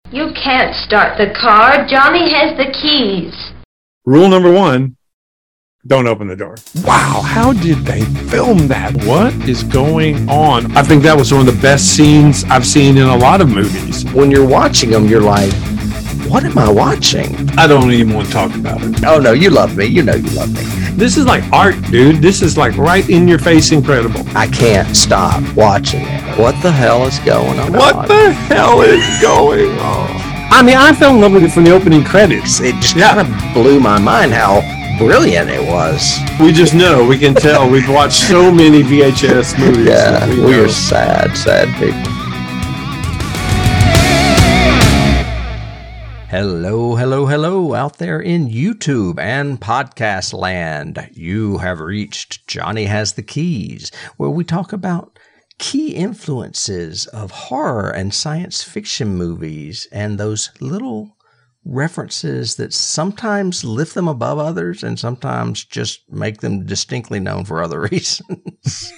You can't start the car. Johnny has the keys. Rule number 1, don't open the door. Wow, how did they film that? What is going on? I think that was one of the best scenes I've seen in a lot of movies. When you're watching them, you're like, what am I watching? I don't even want to talk about it. Oh, no, you love me. You know you love me. This is like art, dude. This is like right in your face incredible. I can't stop watching it. What the hell is going on? What the hell is going on? I mean, I fell in love with it from the opening credits. It just kind of blew my mind how brilliant it was. We just know, we can tell. We've watched so many VHS movies. Yeah, we are sad people. Hello out there in YouTube and podcast land. You have reached Johnny Has the Keys, where we talk about key influences of horror and science fiction movies and those little references that sometimes lift them above others and sometimes just make them distinctly known for other reasons.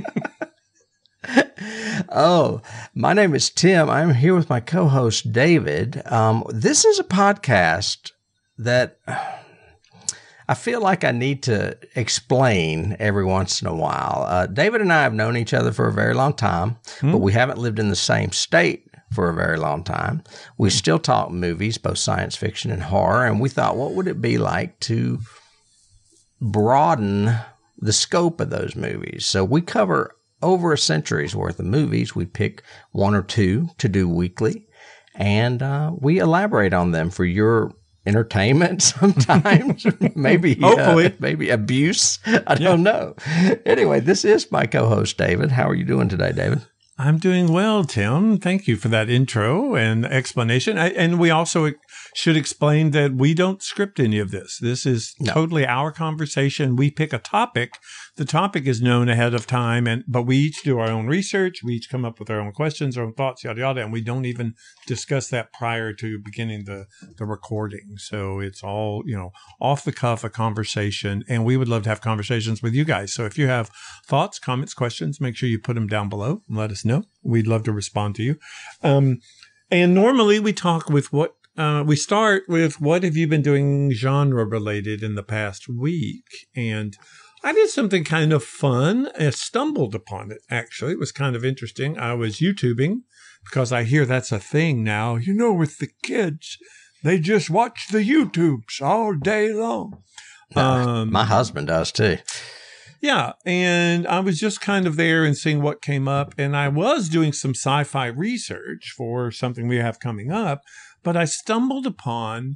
Oh, my name is Tim. I'm here with my co-host, David. This is a podcast that I feel like I need to explain every once in a while. David and I have known each other for a very long time, but we haven't lived in the same state for a very long time. We still talk movies, both science fiction and horror, and we thought, what would it be like to broaden the scope of those movies? So we cover over a century's worth of movies. We pick one or two to do weekly, and we elaborate on them for your entertainment sometimes, maybe hopefully, maybe abuse. I don't know. Anyway, this is my co-host, David. How are you doing today, David? I'm doing well, Tim. Thank you for that intro and explanation. And we also should explain that we don't script any of this. This is totally our conversation. We pick a topic. The topic is known ahead of time, but we each do our own research. We each come up with our own questions, our own thoughts, yada, yada, and we don't even discuss that prior to beginning the recording. So it's all, off the cuff, a conversation, and we would love to have conversations with you guys. So if you have thoughts, comments, questions, make sure you put them down below and let us know. We'd love to respond to you. And normally we talk with we start with what have you been doing genre related in the past week? And I did something kind of fun. I stumbled upon it, actually. It was kind of interesting. I was YouTubing because I hear that's a thing now. With the kids, they just watch the YouTubes all day long. My husband does too. Yeah, and I was just kind of there and seeing what came up, and I was doing some sci-fi research for something we have coming up, but I stumbled upon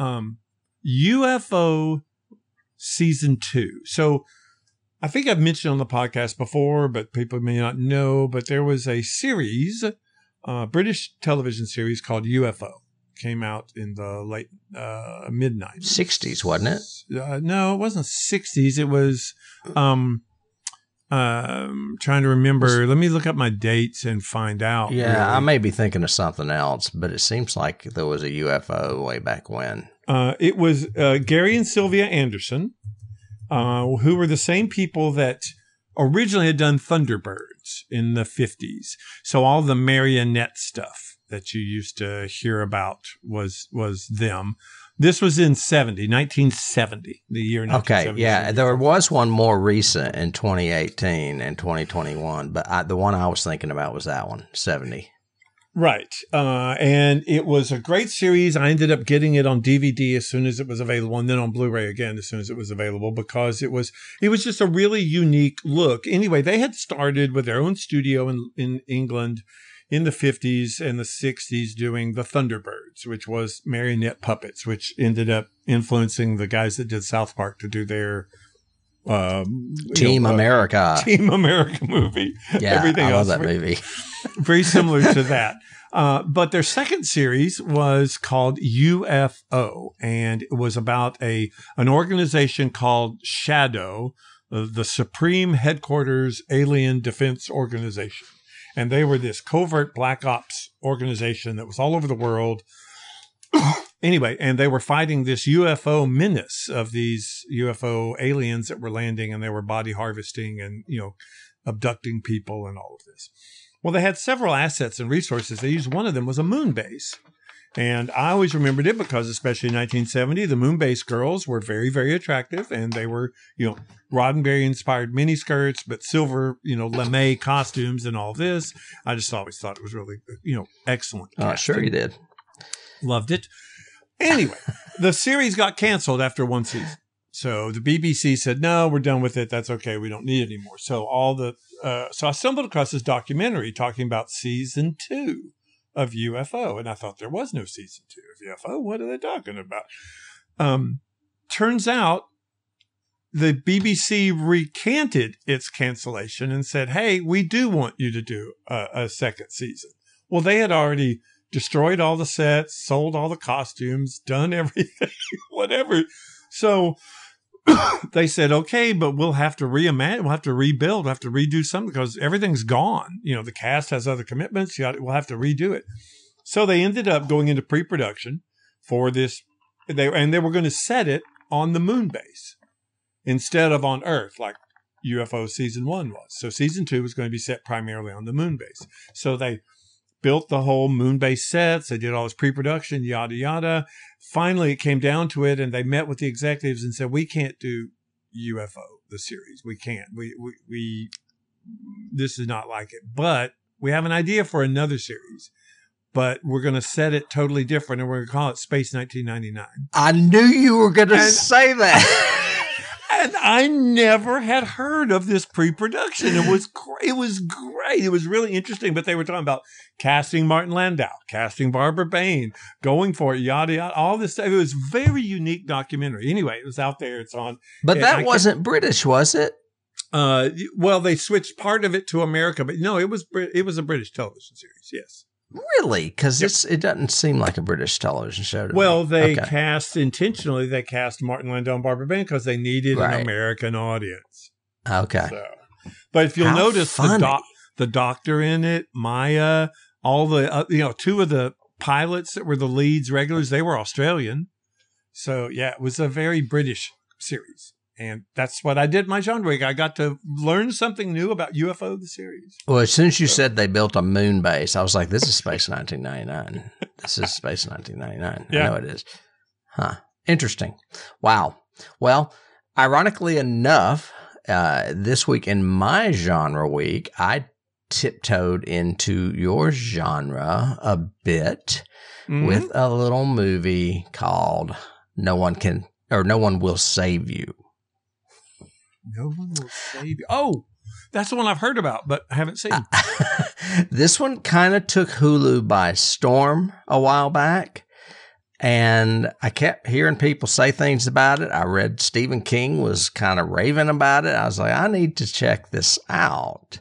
UFO Season 2. So I think I've mentioned on the podcast before, but people may not know, but there was a series, British television series called UFO. Came out in the late mid-90s. 60s, wasn't it? No, it wasn't 60s. It was, trying to remember. Let me look up my dates and find out. Yeah, really. I may be thinking of something else, but it seems like there was a UFO way back when. It was Gary and Sylvia Anderson, who were the same people that originally had done Thunderbirds in the 50s. So all the marionette stuff that you used to hear about was them. This was in 1970, the year 1970. Okay, yeah. There was one more recent in 2018 and 2021, but the one I was thinking about was that one, 70. Right. And it was a great series. I ended up getting it on DVD as soon as it was available, and then on Blu-ray again as soon as it was available, because it was just a really unique look. Anyway, they had started with their own studio in England in the 50s and the 60s doing the Thunderbirds, which was marionette puppets, which ended up influencing the guys that did South Park to do their Team America movie. Yeah, everything I else love that movie. very similar to that. But their second series was called UFO, and it was about an organization called Shadow, the Supreme Headquarters Alien Defense Organization. And they were this covert black ops organization that was all over the world. Anyway, and they were fighting this UFO menace of these UFO aliens that were landing, and they were body harvesting and, abducting people and all of this. Well, they had several assets and resources. They used one of them was a moon base. And I always remembered it because, especially in 1970, the Moonbase girls were very, very attractive, and they were, Roddenberry-inspired miniskirts, but silver, lame costumes and all this. I just always thought it was really, excellent. Sure you did. Loved it. Anyway, the series got canceled after one season. So the BBC said, no, we're done with it. That's okay. We don't need it anymore. So so I stumbled across this documentary talking about season 2 of UFO. And I thought there was no season 2 of UFO. What are they talking about? Turns out the BBC recanted its cancellation and said, hey, we do want you to do a second season. Well, they had already destroyed all the sets, sold all the costumes, done everything, whatever. So they said, okay, but we'll have to reimagine, we'll have to rebuild, we'll have to redo something because everything's gone. The cast has other commitments. We'll have to redo it. So they ended up going into pre-production for this. They were going to set it on the moon base instead of on Earth, like UFO season 1 was. So season 2 was going to be set primarily on the moon base. So they built the whole moon base sets. They did all this pre-production, yada, yada. Finally, it came down to it, and they met with the executives and said, we can't do UFO, the series. We can't. We this is not like it. But we have an idea for another series. But we're going to set it totally different, and we're going to call it Space 1999. I knew you were going to say that. And I never had heard of this pre-production. It was great. It was really interesting. But they were talking about casting Martin Landau, casting Barbara Bain, going for it, yada, yada, all this stuff. It was a very unique documentary. Anyway, it was out there. It's on. But that wasn't British, was it? Well, they switched part of it to America. But no, it was a British television series, yes. Really? Because it doesn't seem like a British television show to me. They okay. cast Martin Landau and Barbara Bain because they needed an American audience. Okay. So, but if you'll notice the doctor in it, Maya, all the, 2 of the pilots that were the leads regulars, they were Australian. So yeah, it was a very British series. And that's what I did my genre week. I got to learn something new about UFO, the series. Well, as soon as you said they built a moon base, I was like, this is Space 1999. This is Space 1999. Yeah. I know it is. Huh. Interesting. Wow. Well, ironically enough, this week in my genre week, I tiptoed into your genre a bit with a little movie called No One Will Save You. No One Will Save You. Oh, that's the one I've heard about, but I haven't seen. This one kind of took Hulu by storm a while back, and I kept hearing people say things about it. I read Stephen King was kind of raving about it. I was like, I need to check this out.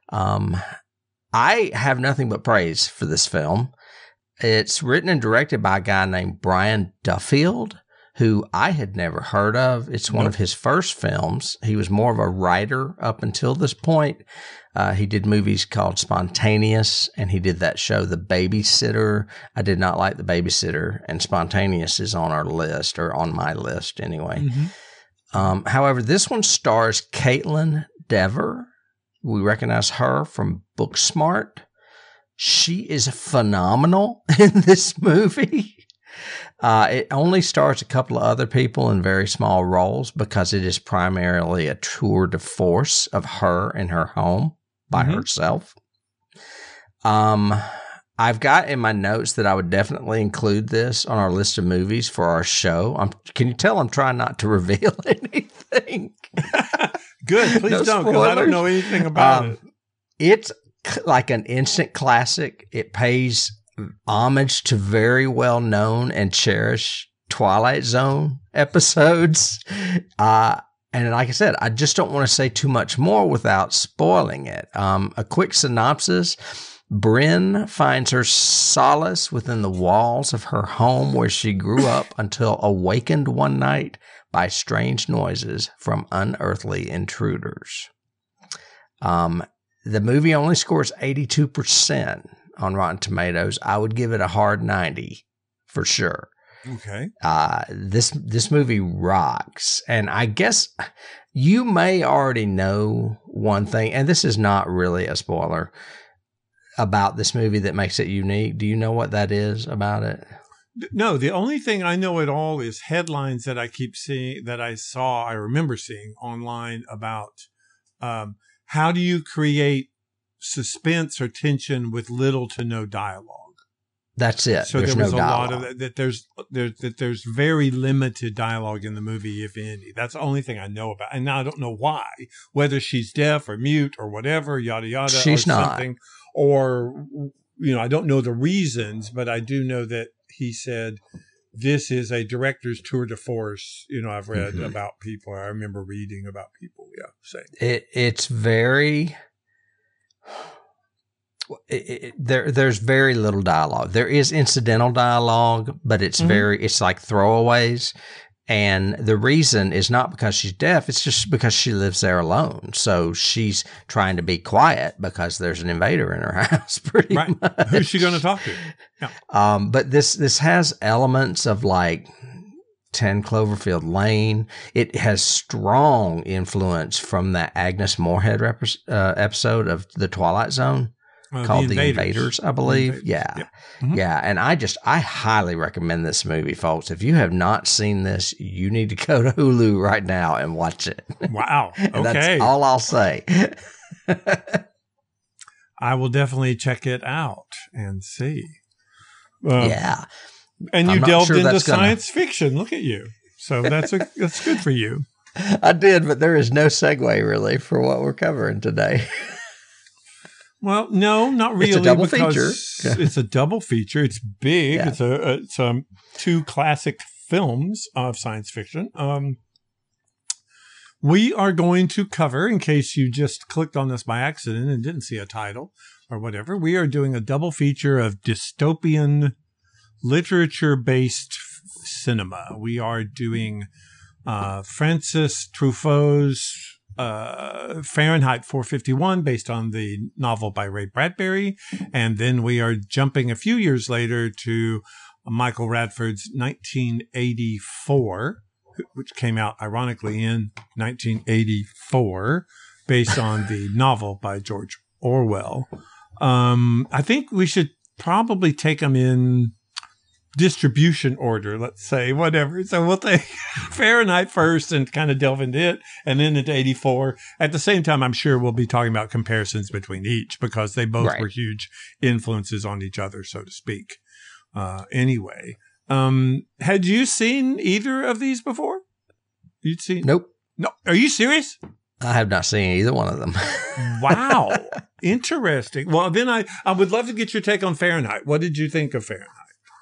I have nothing but praise for this film. It's written and directed by a guy named Brian Duffield, who I had never heard of. It's one of his first films. He was more of a writer up until this point. He did movies called Spontaneous, and he did that show, The Babysitter. I did not like The Babysitter, and Spontaneous is on our list, or on my list anyway. Mm-hmm. However, this one stars Kaitlyn Dever. We recognize her from Booksmart. She is phenomenal in this movie. It only stars a couple of other people in very small roles because it is primarily a tour de force of her in her home by herself. I've got in my notes that I would definitely include this on our list of movies for our show. Can you tell I'm trying not to reveal anything? Good. Please don't, because I don't know anything about it. It's like an instant classic. It pays homage to very well known and cherished Twilight Zone episodes. And like I said, I just don't want to say too much more without spoiling it. A quick synopsis. Bryn finds her solace within the walls of her home where she grew up until awakened one night by strange noises from unearthly intruders. The movie only scores 82% on Rotten Tomatoes. I would give it a hard 90 for sure. Okay. This movie rocks. And I guess you may already know one thing, and this is not really a spoiler, about this movie that makes it unique. Do you know what that is about it? No, the only thing I know at all is headlines that I keep seeing, I remember seeing online about how do you create suspense or tension with little to no dialogue. That's it. So there's there was no a dialogue. lot of that. There's very limited dialogue in the movie, if any. That's the only thing I know about. And now I don't know why, whether she's deaf or mute or whatever, yada yada. She's or not. Something, or I don't know the reasons, but I do know that he said this is a director's tour de force. I've read about people. I remember reading about people. Yeah, saying it's very. There's very little dialogue. There is incidental dialogue, but it's it's like throwaways. And the reason is not because she's deaf. It's just because she lives there alone. So she's trying to be quiet because there's an invader in her house. Pretty much. Who's she going to talk to? Yeah. But this has elements of like 10 Cloverfield Lane. It has strong influence from that Agnes Moorehead episode of The Twilight Zone. Called The Invaders, I believe. Yeah. Yep. Mm-hmm. Yeah. And I highly recommend this movie, folks. If you have not seen this, you need to go to Hulu right now and watch it. Wow. Okay. That's all I'll say. I will definitely check it out and see. Yeah. And you delved into science fiction. Look at you. So that's good for you. I did, but there is no segue really for what we're covering today. Well, no, not really. It's a double feature. It's a double feature. It's big. Yeah. It's two classic films of science fiction. We are going to cover, in case you just clicked on this by accident and didn't see a title or whatever, we are doing a double feature of dystopian literature-based cinema. We are doing Francis Truffaut's Fahrenheit 451, based on the novel by Ray Bradbury. And then we are jumping a few years later to Michael Radford's 1984, which came out ironically in 1984, based on the novel by George Orwell. I think we should probably take them in distribution order, let's say, whatever. So we'll take Fahrenheit first and kind of delve into it, and then into 84. At the same time, I'm sure we'll be talking about comparisons between each, because they both were huge influences on each other, so to speak. Anyway, had you seen either of these before? You'd seen? Nope. No. Are you serious? I have not seen either one of them. Wow. Interesting. Well, then I would love to get your take on Fahrenheit. What did you think of Fahrenheit?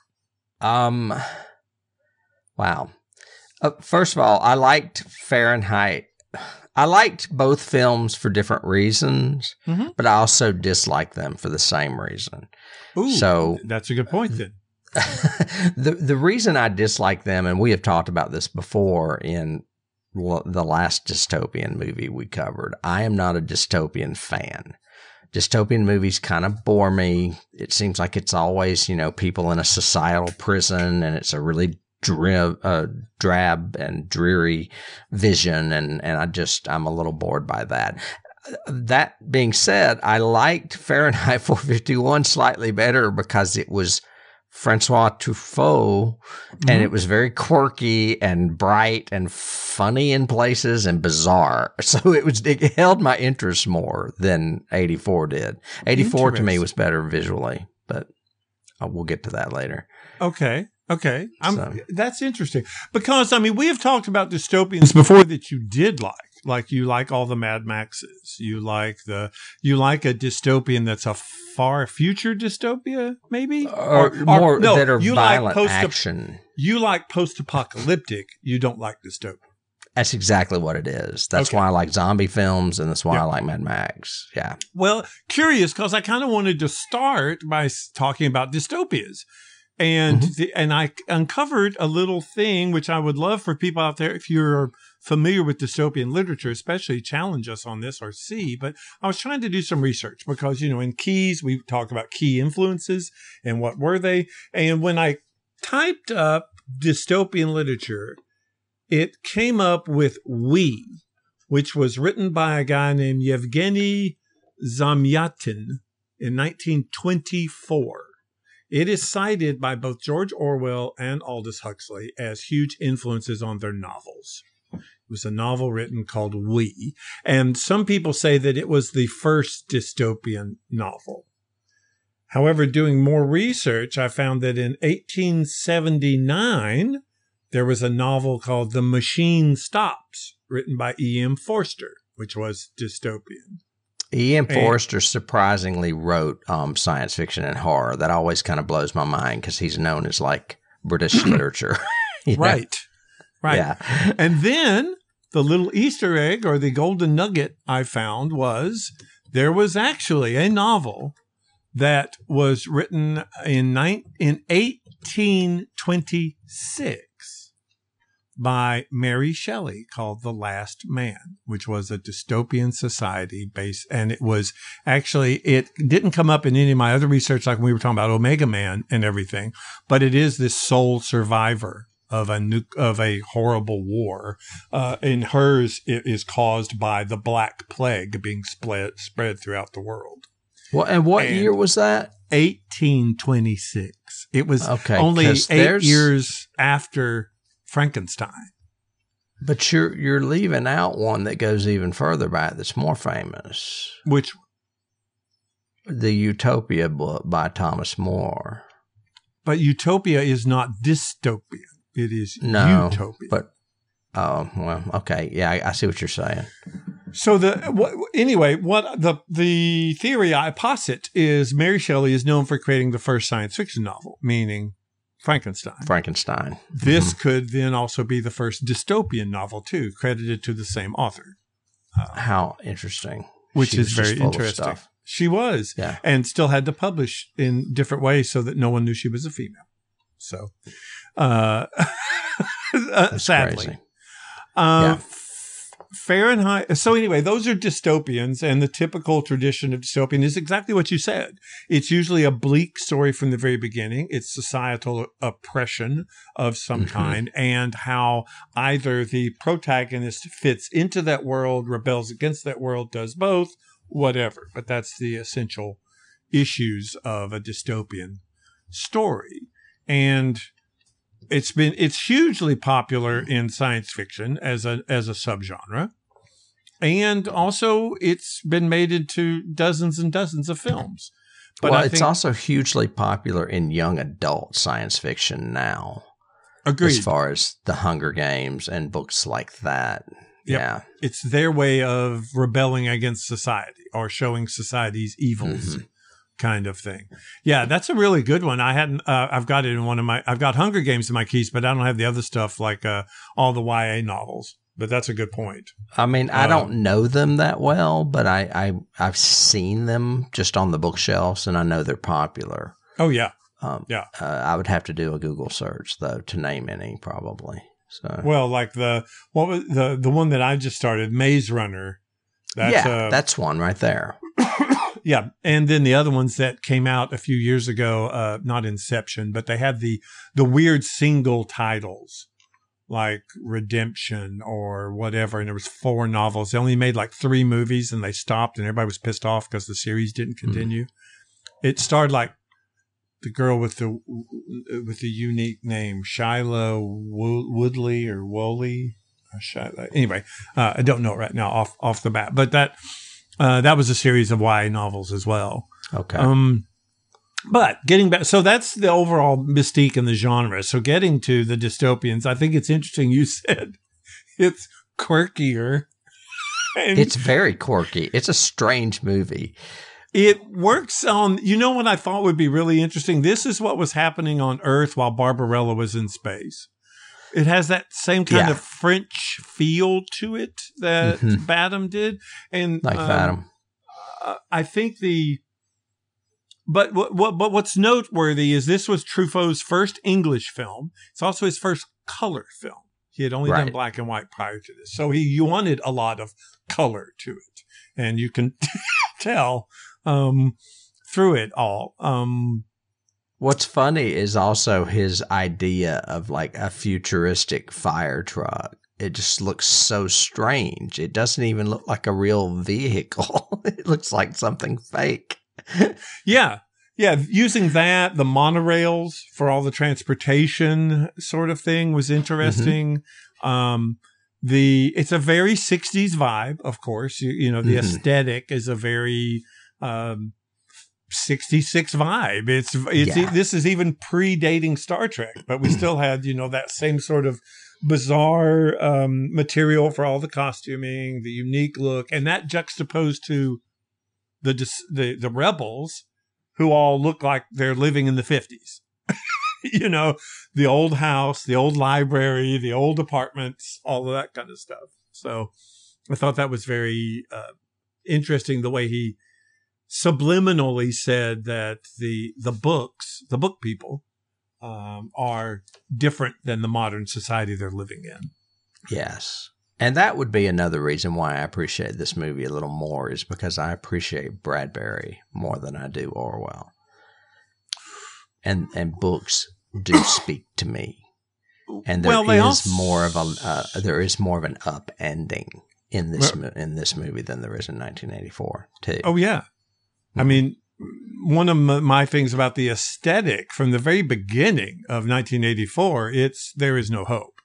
Wow. First of all, I liked Fahrenheit. I liked both films for different reasons, but I also disliked them for the same reason. Ooh, so that's a good point then. The reason I dislike them, and we have talked about this before in the last dystopian movie we covered, I am not a dystopian fan. Dystopian movies kind of bore me. It seems like it's always, people in a societal prison, and it's a really drab and dreary vision. And I'm a little bored by that. That being said, I liked Fahrenheit 451 slightly better because it was Francois Truffaut, and it was very quirky and bright and funny in places and bizarre. So it held my interest more than 84 did. 84 to me was better visually, but we'll get to that later. Okay. That's interesting, because we have talked about dystopians before that you did like you like all the Mad Maxes. You like a dystopian that's a far future dystopia, maybe? Or more that are violent action. You like post-apocalyptic. You don't like dystopian. That's exactly what it is. That's why I like zombie films, and that's why I like Mad Max. Yeah. Well, curious, because I kind of wanted to start by talking about dystopias. And and I uncovered a little thing, which I would love for people out there, if you're familiar with dystopian literature, especially challenge us on this or see. But I was trying to do some research because, in Keys, we talk about key influences and what were they. And when I typed up dystopian literature, it came up with We, which was written by a guy named Yevgeny Zamyatin in 1924. It is cited by both George Orwell and Aldous Huxley as huge influences on their novels. It was a novel written called We, and some people say that it was the first dystopian novel. However, doing more research, I found that in 1879, there was a novel called The Machine Stops, written by E.M. Forster, which was dystopian. E.M. Forster surprisingly wrote science fiction and horror. That always kind of blows my mind because he's known as like British literature. Right. Yeah. And then the little Easter egg or the golden nugget I found was there was actually a novel that was written in 1826 by Mary Shelley called The Last Man, which was a dystopian society based. And it was actually, it didn't come up in any of my other research, like when we were talking about Omega Man and everything, but it is this sole survivor of a horrible war. In hers, it is caused by the Black Plague being spread throughout the world. Well, and what year was that? 1826. It was only 8 years after Frankenstein. But you're leaving out one that goes even further back that's more famous. Which? The Utopia book by Thomas More. But Utopia is not dystopian. It is utopia. But well, okay. Yeah, I see what you're saying. So the theory I posit is Mary Shelley is known for creating the first science fiction novel, meaning Frankenstein. This could then also be the first dystopian novel too, credited to the same author. How interesting. Which is very interesting. She was, and still had to publish in different ways so that no one knew she was a female. So, sadly. Crazy. Fahrenheit. So anyway, those are dystopians, and the typical tradition of dystopian is exactly what you said. It's usually a bleak story from the very beginning. It's societal oppression of some kind, and how either the protagonist fits into that world, rebels against that world, does both, whatever. But that's the essential issues of a dystopian story. And it's hugely popular in science fiction as a subgenre, and also it's been made into dozens and dozens of films. But well, it's also hugely popular in young adult science fiction now. Agreed. As far as the Hunger Games and books like that. Yep. Yeah, it's their way of rebelling against society or showing society's evils. Kind of thing. Yeah, that's a really good one. I hadn't, I've got it in I've got Hunger Games in my keys, but I don't have the other stuff like all the YA novels. But that's a good point. I mean, I don't know them that well, but I've seen them just on the bookshelves, and I know they're popular. Oh, yeah. I would have to do a Google search, though, to name any, probably. So. Well, like the one that I just started, Maze Runner. That's one right there. Yeah. And then the other ones that came out a few years ago, not Inception, but they had the weird single titles like Redemption or whatever. And there was 4 novels. They only made like 3 movies and they stopped, and everybody was pissed off because the series didn't continue. It starred like the girl with the unique name, Shyla Woodley or Woolley. Anyway, I don't know it right now off the bat, but that was a series of YA novels as well. Okay. But getting back, so that's the overall mystique in the genre. So getting to the dystopians, I think it's interesting. You said it's quirkier. It's very quirky. It's a strange movie. It works on, what I thought would be really interesting? This is what was happening on Earth while Barbarella was in space. It has that same kind of French feel to it that Badham did. And like Badham. I think but what's noteworthy is this was Truffaut's first English film. It's also his first color film. He had only done black and white prior to this. So he wanted a lot of color to it. And you can tell through it all. What's funny is also his idea of like a futuristic fire truck. It just looks so strange. It doesn't even look like a real vehicle. It looks like something fake. Yeah. Yeah, using that, the monorails for all the transportation sort of thing was interesting. It's a very 60s vibe, of course. You know, the aesthetic is a very 66 vibe. This is even predating Star Trek, but we still had, you know, that same sort of bizarre material for all the costuming, the unique look, and that juxtaposed to the rebels, who all look like they're living in the 50s. You know, the old house, the old library, the old apartments, all of that kind of stuff. So I thought that was very interesting, the way he subliminally said that the book people are different than the modern society they're living in. Yes. And that would be another reason why I appreciate this movie a little more, is because I appreciate Bradbury more than I do Orwell. And books do speak to me. And there is more of an upending in this movie than there is in 1984 too. Oh yeah. I mean, one of my things about the aesthetic from the very beginning of 1984, there is no hope.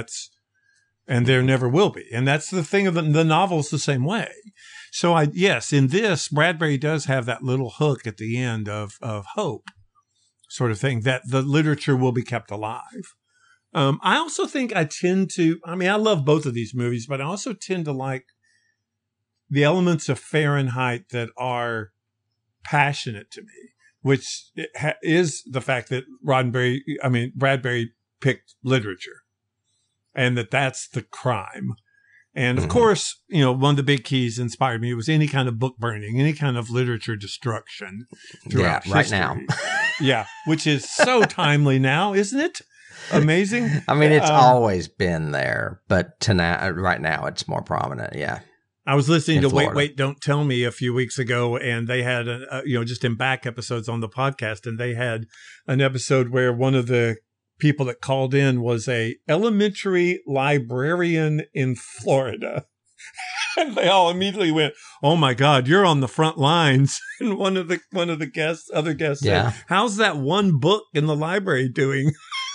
And there never will be. And that's the thing of the novel's the same way. So in this, Bradbury does have that little hook at the end of hope sort of thing, that the literature will be kept alive. I also think I love both of these movies, but I also tend to like the elements of Fahrenheit that are passionate to me, which is the fact that Bradbury picked literature. And that's the crime. And of course, you know, one of the big keys inspired me was any kind of book burning, any kind of literature destruction throughout history. Right now. Yeah, which is so timely now, isn't it? Amazing. I mean, it's always been there, but right now it's more prominent. Yeah. I was listening to Florida. Wait, Don't Tell Me a few weeks ago, and they had, just in back episodes on the podcast, and they had an episode where one of the people that called in was a elementary librarian in Florida. And they all immediately went, "Oh my God, you're on the front lines." And one of the other guests said, "How's that one book in the library doing?"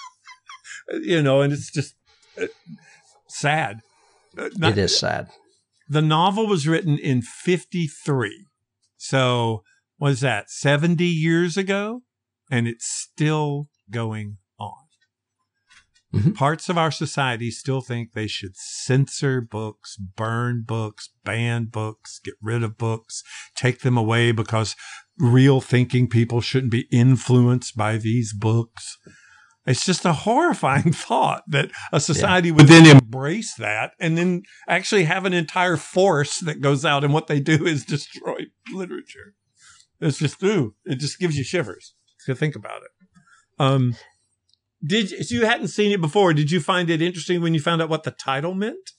You know, and it's just sad. It is sad. The novel was written in 1953. So what is that, 70 years ago? And it's still going on. Parts of our society still think they should censor books, burn books, ban books, get rid of books, take them away because real thinking people shouldn't be influenced by these books. It's just a horrifying thought that a society would then embrace that and then actually have an entire force that goes out and what they do is destroy literature. It just gives you shivers to think about it. So you hadn't seen it before. Did you find it interesting when you found out what the title meant?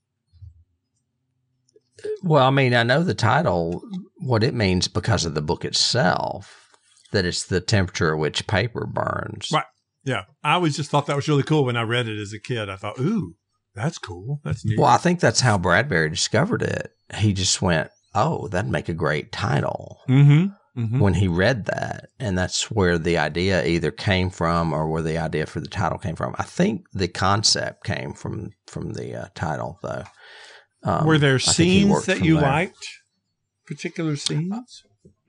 Well, I mean, I know the title, what it means because of the book itself, that it's the temperature at which paper burns. Right. Yeah. I always just thought that was really cool when I read it as a kid. I thought, ooh, that's cool. That's neat. Well, I think that's how Bradbury discovered it. He just went, oh, that'd make a great title. When he read that. And that's where the idea either came from or where the idea for the title came from. I think the concept came from the title, though. Were there scenes that you liked? Particular scenes?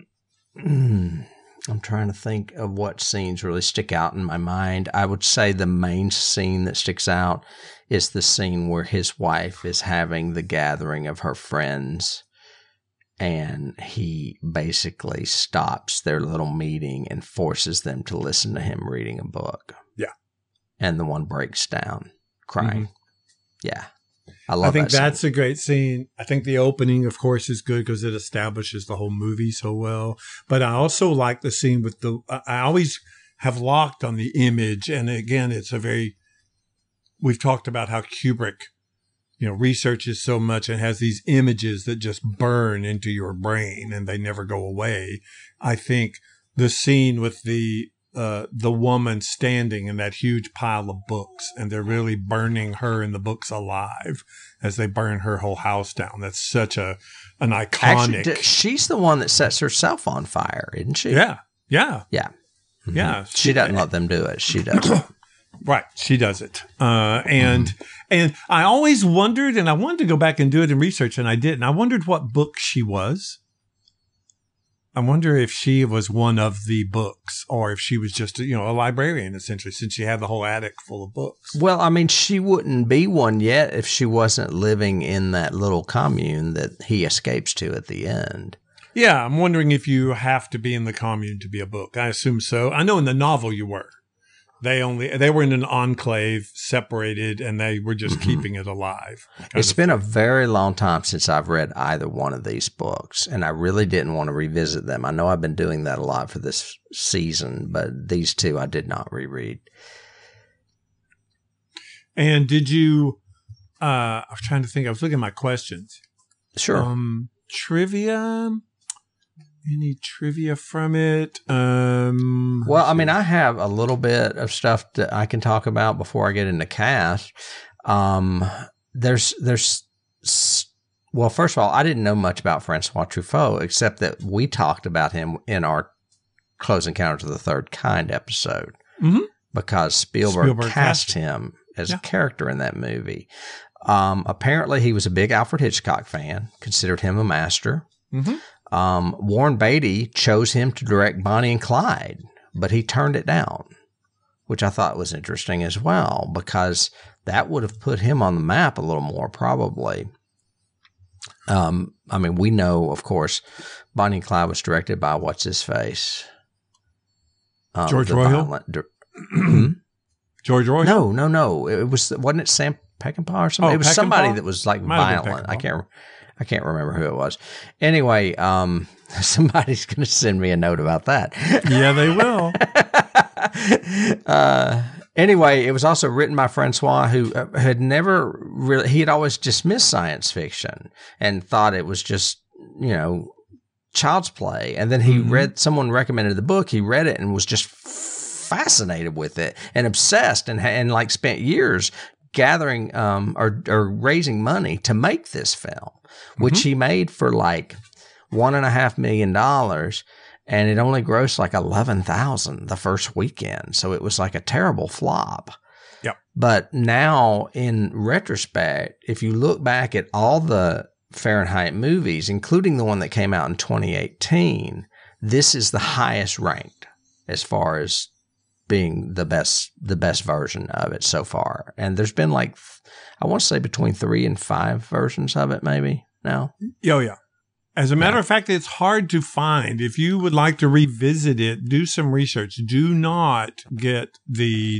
I'm trying to think of what scenes really stick out in my mind. I would say the main scene that sticks out is the scene where his wife is having the gathering of her friends, and he basically stops their little meeting and forces them to listen to him reading a book. Yeah. And the one breaks down crying. Yeah. I think that's a great scene. I think the opening, of course, is good because it establishes the whole movie so well. But I also like the scene with I always have locked on the image. And again, we've talked about how Kubrick, researches so much and has these images that just burn into your brain and they never go away. I think the scene with the woman standing in that huge pile of books and they're really burning her and the books alive as they burn her whole house down. That's such an iconic. Actually, she's the one that sets herself on fire, isn't she? Yeah. Yeah. Yeah. Mm-hmm. Yeah. She doesn't let them do it. She does it. Right. She does it. And I always wondered, and I wanted to go back and do it in research, and I didn't. I wondered what book she was. I wonder if she was one of the books, or if she was just, a librarian, essentially, since she had the whole attic full of books. Well, I mean, she wouldn't be one yet if she wasn't living in that little commune that he escapes to at the end. Yeah, I'm wondering if you have to be in the commune to be a book. I assume so. I know in the novel you were. They were in an enclave, separated, and they were just keeping it alive. It's been a very long time since I've read either one of these books, and I really didn't want to revisit them. I know I've been doing that a lot for this season, but these two I did not reread. And did you? I was trying to think. I was looking at my questions. Sure. Trivia. Any trivia from it? Well, I mean, I have a little bit of stuff that I can talk about before I get into cast. There's well, first of all, I didn't know much about Francois Truffaut, except that we talked about him in our Close Encounters of the Third Kind episode, because Spielberg cast him as a character in that movie. Apparently, he was a big Alfred Hitchcock fan, considered him a master. Mm-hmm. Warren Beatty chose him to direct Bonnie and Clyde, but he turned it down, which I thought was interesting as well, because that would have put him on the map a little more, probably. I mean, we know, of course, Bonnie and Clyde was directed by what's-his-face? George Royhill? George Royhill? No. Wasn't it Sam Peckinpah or something? It was somebody that was like violent. I can't remember who it was. Anyway, somebody's going to send me a note about that. Yeah, they will. Anyway, it was also written by Francois, who had never really, he had always dismissed science fiction and thought it was just, child's play. And then he someone recommended the book. He read it and was just fascinated with it and obsessed and like spent years gathering or raising money to make this film, which he made for like $1.5 million, and it only grossed like 11,000 the first weekend. So it was like a terrible flop. Yep. But now, in retrospect, if you look back at all the Fahrenheit movies, including the one that came out in 2018, this is the highest ranked as far as being the best version of it so far. And there's been like, I want to say between 3 and 5 versions of it maybe now. Oh, yeah. As a matter of fact, it's hard to find. If you would like to revisit it, do some research. Do not get the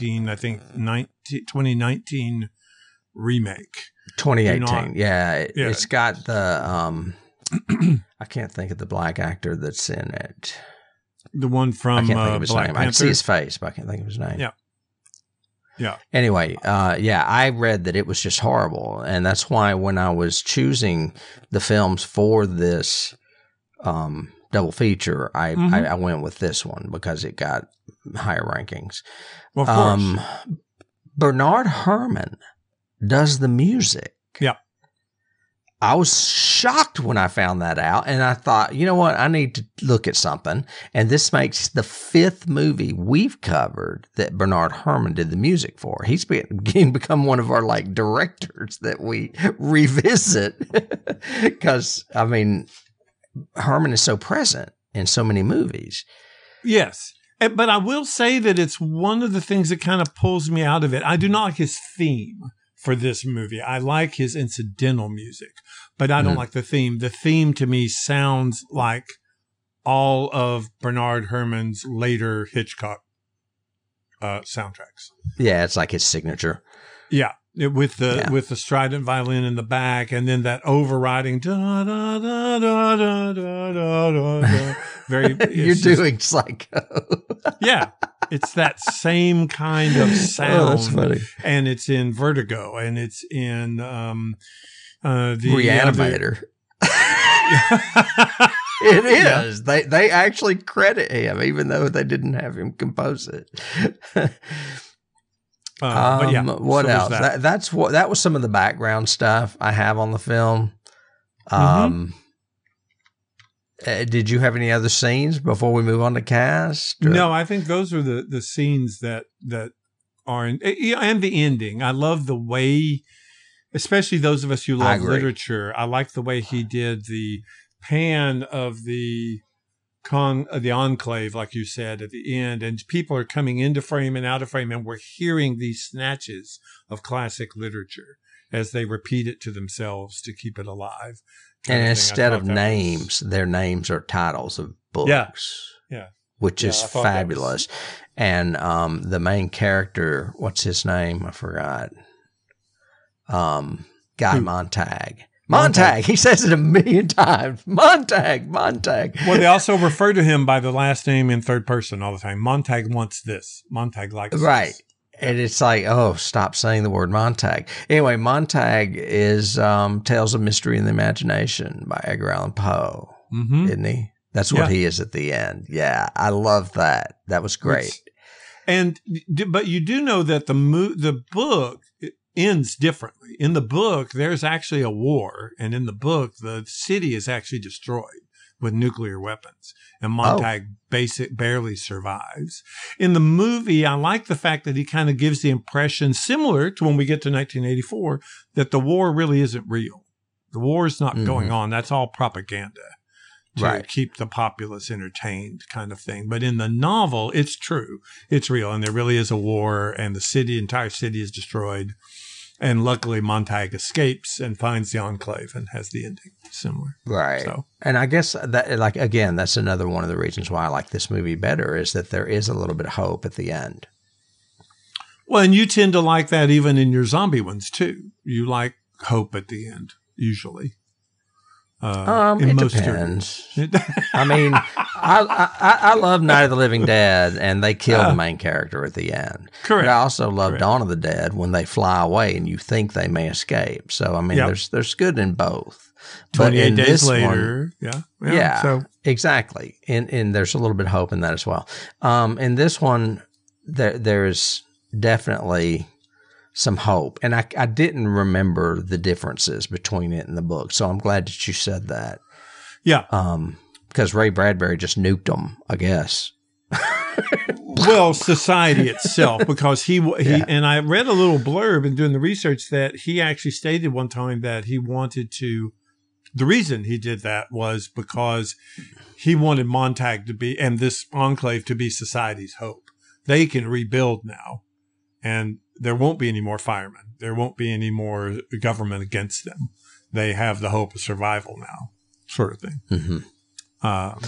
2019 remake. 2018. It's got the, I can't think of the black actor that's in it. The one from I can't think of his Black name. Panther. I can see his face, but I can't think of his name. Yeah. Yeah. Anyway, I read that it was just horrible. And that's why when I was choosing the films for this double feature, I went with this one because it got higher rankings. Well, of course. Bernard Herrmann does the music. Yeah. I was shocked when I found that out, and I thought, you know what, I need to look at something. And this makes the 5th movie we've covered that Bernard Herrmann did the music for. He's become one of our like directors that we revisit because, I mean, Herrmann is so present in so many movies. Yes. But I will say that it's one of the things that kind of pulls me out of it. I do not like his theme for this movie. I like his incidental music, but I don't like the theme. The theme to me sounds like all of Bernard Herrmann's later Hitchcock soundtracks. Yeah, it's like his signature. Yeah, with the strident violin in the back, and then that overriding da da da da da da da da. Very, you're doing Psycho. Yeah, it's that same kind of sound. Oh, that's funny. And it's in Vertigo, and it's in the Reanimator. It is. Yeah. They actually credit him, even though they didn't have him compose it. But yeah, what else? That was some of the background stuff I have on the film. Did you have any other scenes before we move on to cast? Or? No, I think those are the scenes that are in, and the ending. I love the way, especially those of us who love literature. I like the way he did the pan of the enclave, like you said, at the end, and people are coming into frame and out of frame, and we're hearing these snatches of classic literature as they repeat it to themselves to keep it alive. And instead of names, their names are titles of books. Yeah. Which is fabulous. And the main character, what's his name? I forgot. Guy Montag. Montag. He says it 1,000,000 times. Montag. Well, they also refer to him by the last name in third person all the time. Montag wants this. Montag likes this. And it's like, oh, stop saying the word Montag. Anyway, Montag is Tales of Mystery and the Imagination by Edgar Allan Poe, isn't he? That's what he is at the end. Yeah, I love that. That was great. But you do know that the book ends differently. In the book, there's actually a war, and in the book, the city is actually destroyed with nuclear weapons, and Montag barely survives. In the movie, I like the fact that he kind of gives the impression, similar to when we get to 1984, that the war really isn't real. The war is not going on. That's all propaganda to keep the populace entertained, kind of thing. But in the novel, it's true. It's real, and there really is a war, and the entire city is destroyed. And luckily, Montag escapes and finds the enclave and has the ending similar. Right. So. And I guess that, like, again, that's another one of the reasons why I like this movie better is that there is a little bit of hope at the end. Well, and you tend to like that even in your zombie ones too. You like hope at the end, usually. It depends. I mean, I love Night of the Living Dead, and they kill the main character at the end. Correct. But I also love Dawn of the Dead when they fly away and you think they may escape. So I mean, there's good in both. 28 days later, so exactly, and there's a little bit of hope in that as well. In this one, there's definitely some hope. And I didn't remember the differences between it and the book. So I'm glad that you said that. Yeah. Because Ray Bradbury just nuked them, I guess. Well, society itself, because he and I read a little blurb in doing the research that he actually stated one time that he wanted to, the reason he did that was because he wanted Montag to be, and this enclave to be society's hope. They can rebuild now. And there won't be any more firemen. There won't be any more government against them. They have the hope of survival now, sort of thing. Mm-hmm.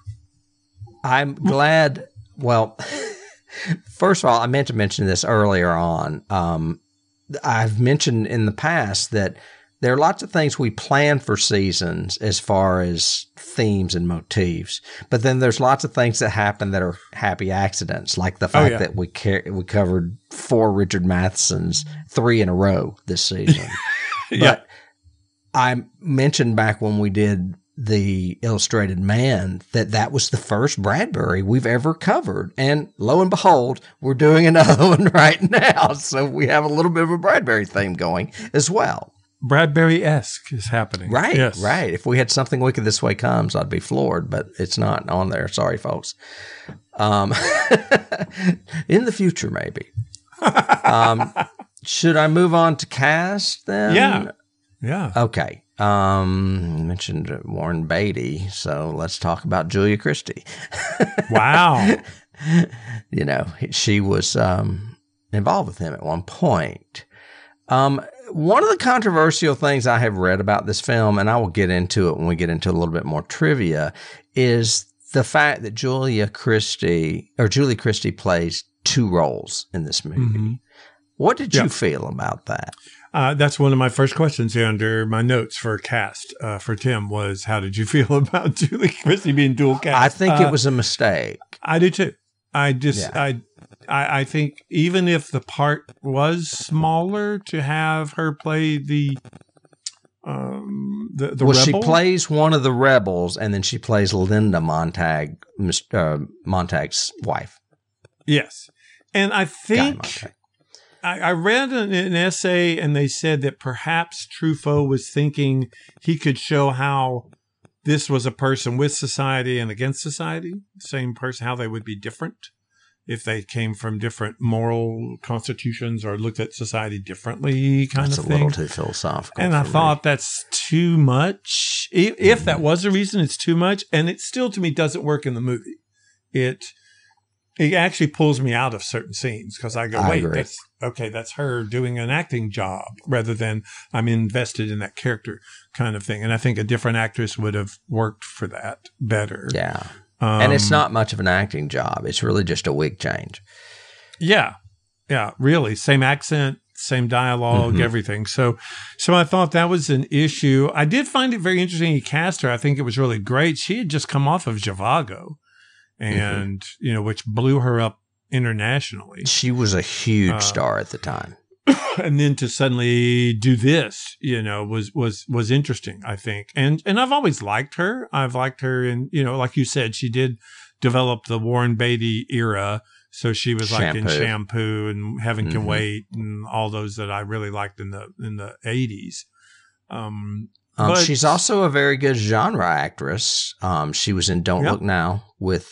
I'm glad. Well, first of all, I meant to mention this earlier on. I've mentioned in the past that there are lots of things we plan for seasons as far as themes and motifs, but then there's lots of things that happen that are happy accidents, like the fact that we covered 4 Richard Mathesons, 3 in a row this season. But I mentioned back when we did the Illustrated Man that was the first Bradbury we've ever covered, and lo and behold, we're doing another one right now, so we have a little bit of a Bradbury theme going as well. Bradbury-esque is happening. Right, right. If we had Something Wicked This Way Comes, I'd be floored, but it's not on there. Sorry, folks. In the future, maybe. Should I move on to cast then? Yeah. Okay. Mentioned Warren Beatty, so let's talk about Julia Christie. Wow. You know, she was involved with him at one point. One of the controversial things I have read about this film, and I will get into it when we get into a little bit more trivia, is the fact that Julie Christie plays 2 roles in this movie. Mm-hmm. What did you feel about that? That's one of my first questions here under my notes for cast for Tim was, how did you feel about Julie Christie being dual cast? I think it was a mistake. I do too. I think even if the part was smaller, to have her play the rebel. She plays one of the rebels, and then she plays Linda Montag, Montag's wife. Yes, and I think I read an essay, and they said that perhaps Truffaut was thinking he could show how this was a person with society and against society, same person, how they would be different if they came from different moral constitutions or looked at society differently, kind That's of a thing. little too philosophical. And I for thought that's too much. If that was the reason, it's too much. And it still, to me, doesn't work in the movie. It actually pulls me out of certain scenes because I go, I wait, agree. that's her doing an acting job rather than I'm invested in that character kind of thing. And I think a different actress would have worked for that better. me. Yeah. And it's not much of an acting job. It's really just a wig change. Yeah. Yeah, really. Same accent, same dialogue, everything. So I thought that was an issue. I did find it very interesting he cast her. I think it was really great. She had just come off of Zhivago and, which blew her up internationally. She was a huge star at the time. And then to suddenly do this, was interesting, I think. And I've always liked her. I've liked her in, like you said, she did develop the Warren Beatty era. So she was like in Shampoo and Heaven Can Wait and all those that I really liked in the 80s. But she's also a very good genre actress. She was in Don't Look Now with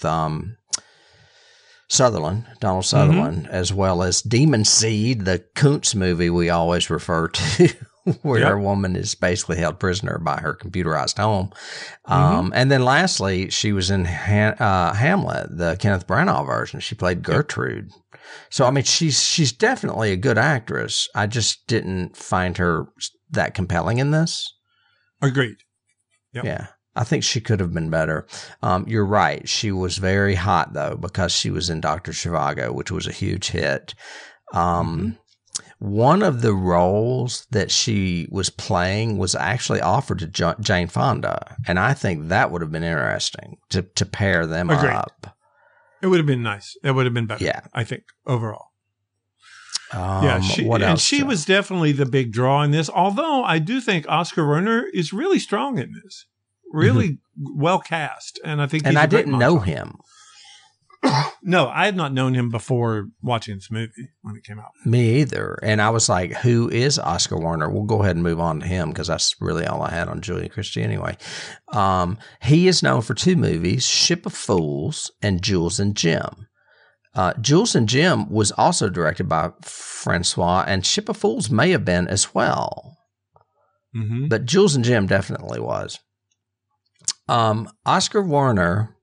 Donald Sutherland, as well as Demon Seed, the Kuntz movie we always refer to, where a woman is basically held prisoner by her computerized home. And then lastly, she was in Hamlet, the Kenneth Branagh version. She played Gertrude. So, I mean, she's definitely a good actress. I just didn't find her that compelling in this. Agreed. Yep. Yeah. I think she could have been better. You're right. She was very hot, though, because she was in Dr. Zhivago, which was a huge hit. One of the roles that she was playing was actually offered to Jane Fonda, and I think that would have been interesting to pair them up. It would have been nice. It would have been better, Yeah. I think, overall. What else? She was definitely the big draw in this, although I do think Oscar Werner is really strong in this. Really well cast, and I think. And I didn't know him. No, I had not known him before watching this movie when it came out. Me either. And I was like, "Who is Oscar Werner?" We'll go ahead and move on to him because that's really all I had on Julia Christie anyway. He is known for two movies: Ship of Fools and Jules and Jim. Jules and Jim was also directed by Francois, and Ship of Fools may have been as well. But Jules and Jim definitely was. Oscar Werner,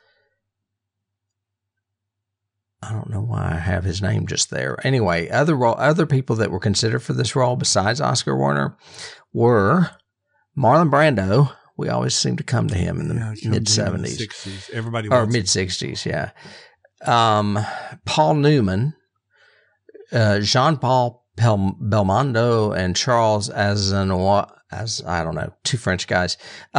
I don't know why I have his name just there. Anyway, other people that were considered for this role besides Oscar Werner were Marlon Brando. We always seem to come to him in the mid-70s. 60s. Everybody or mid-60s, yeah. Paul Newman, Jean-Paul Belmondo, and Charles Aznavour, I don't know, two French guys.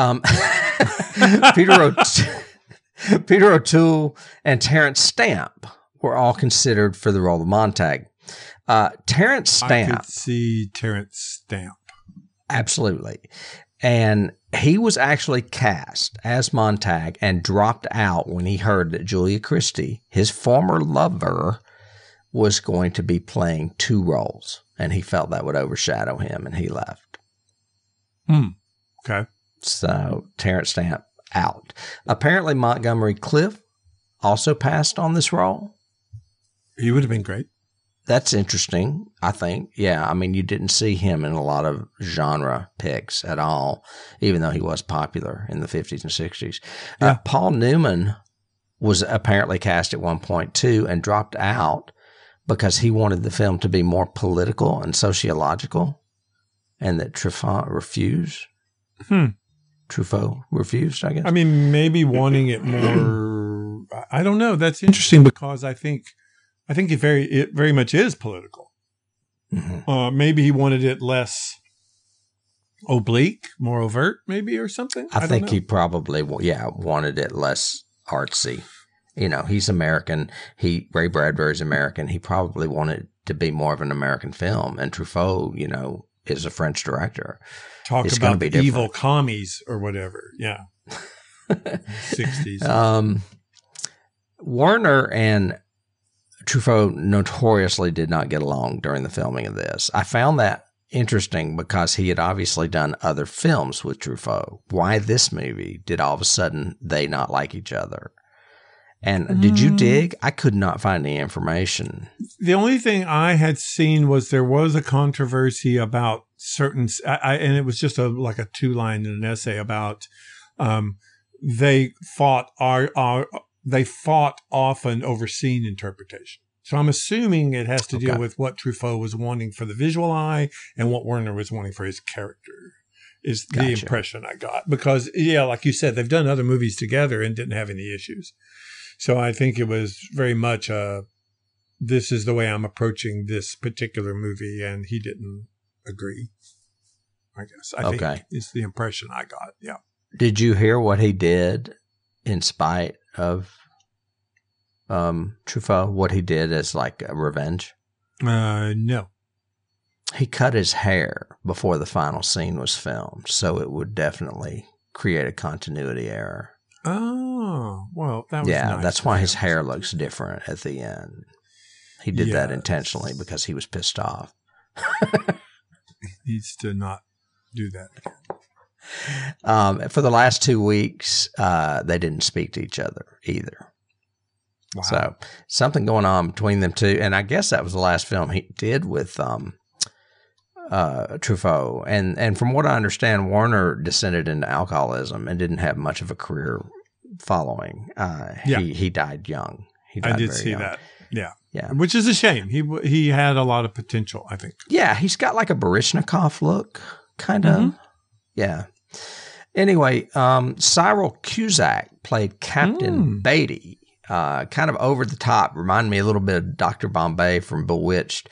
Peter O'Toole and Terrence Stamp were all considered for the role of Montag. Terrence Stamp. I could see Terrence Stamp. Absolutely. And he was actually cast as Montag and dropped out when he heard that Julia Christie, his former lover, was going to be playing two roles. And he felt that would overshadow him, and he left. Okay. So Terrence Stamp out. Apparently Montgomery Clift also passed on this role. He would have been great. That's interesting, I think. Yeah, I mean, you didn't see him in a lot of genre picks at all, even though he was popular in the 50s and 60s. Yeah. Paul Newman was apparently cast at one point, too, and dropped out because he wanted the film to be more political and sociological, and that Truffaut refused. Truffaut refused, I guess. I mean, maybe wanting it more. I don't know. That's interesting because I think it very much is political. Maybe he wanted it less oblique, more overt, maybe, or something. I think he probably, wanted it less artsy. You know, he's American. Ray Bradbury's American. He probably wanted it to be more of an American film. And Truffaut, is a French director. Talk about the evil commies or whatever. Yeah. 60s. Werner and Truffaut notoriously did not get along during the filming of this. I found that interesting because he had obviously done other films with Truffaut. Why this movie did all of a sudden they not like each other? And did you dig? I could not find any information. The only thing I had seen was there was a controversy about certain, and it was just like a 2-line in an essay about they fought often over scene interpretation. So I'm assuming it has to deal with what Truffaut was wanting for the visual eye and what Werner was wanting for his character. Is the impression I got, because like you said, they've done other movies together and didn't have any issues. So I think it was very much this is the way I'm approaching this particular movie, and he didn't agree. I guess I think it's the impression I got. Yeah. Did you hear what he did in spite of Truffaut? What he did as like a revenge? No. He cut his hair before the final scene was filmed, so it would definitely create a continuity error. Oh, well, that was nice. That's why his hair looks different at the end. He did that intentionally because he was pissed off. He needs to not do that again. For the last 2 weeks, they didn't speak to each other either. Wow. So something going on between them two, and I guess that was the last film he did with Truffaut. And from what I understand, Werner descended into alcoholism and didn't have much of a career following. He died young. I did see that. Yeah. Which is a shame. He had a lot of potential, I think. Yeah, he's got like a Baryshnikov look, kind of. Mm-hmm. Yeah. Anyway, Cyril Cusack played Captain Beatty. Kind of over the top. Reminded me a little bit of Dr. Bombay from Bewitched.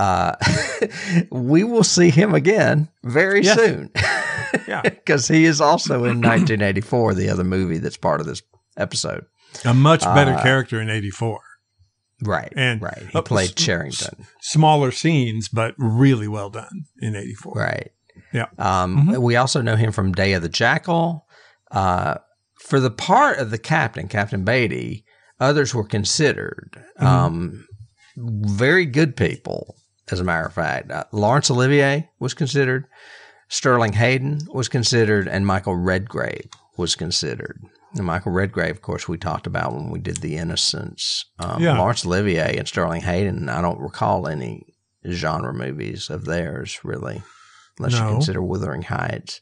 We will see him again very soon. Yeah. Because he is also in 1984, the other movie that's part of this episode. A much better character in 84. Right. Right. He played Charrington. Smaller scenes, but really well done in 84. Right. Yeah. We also know him from Day of the Jackal. For the part of the Captain Beatty, others were considered. Very good people, as a matter of fact. Laurence Olivier was considered. Sterling Hayden was considered, and Michael Redgrave was considered. And Michael Redgrave, of course, we talked about when we did The Innocents. Laurence Olivier and Sterling Hayden, I don't recall any genre movies of theirs, really, unless you consider Wuthering Heights.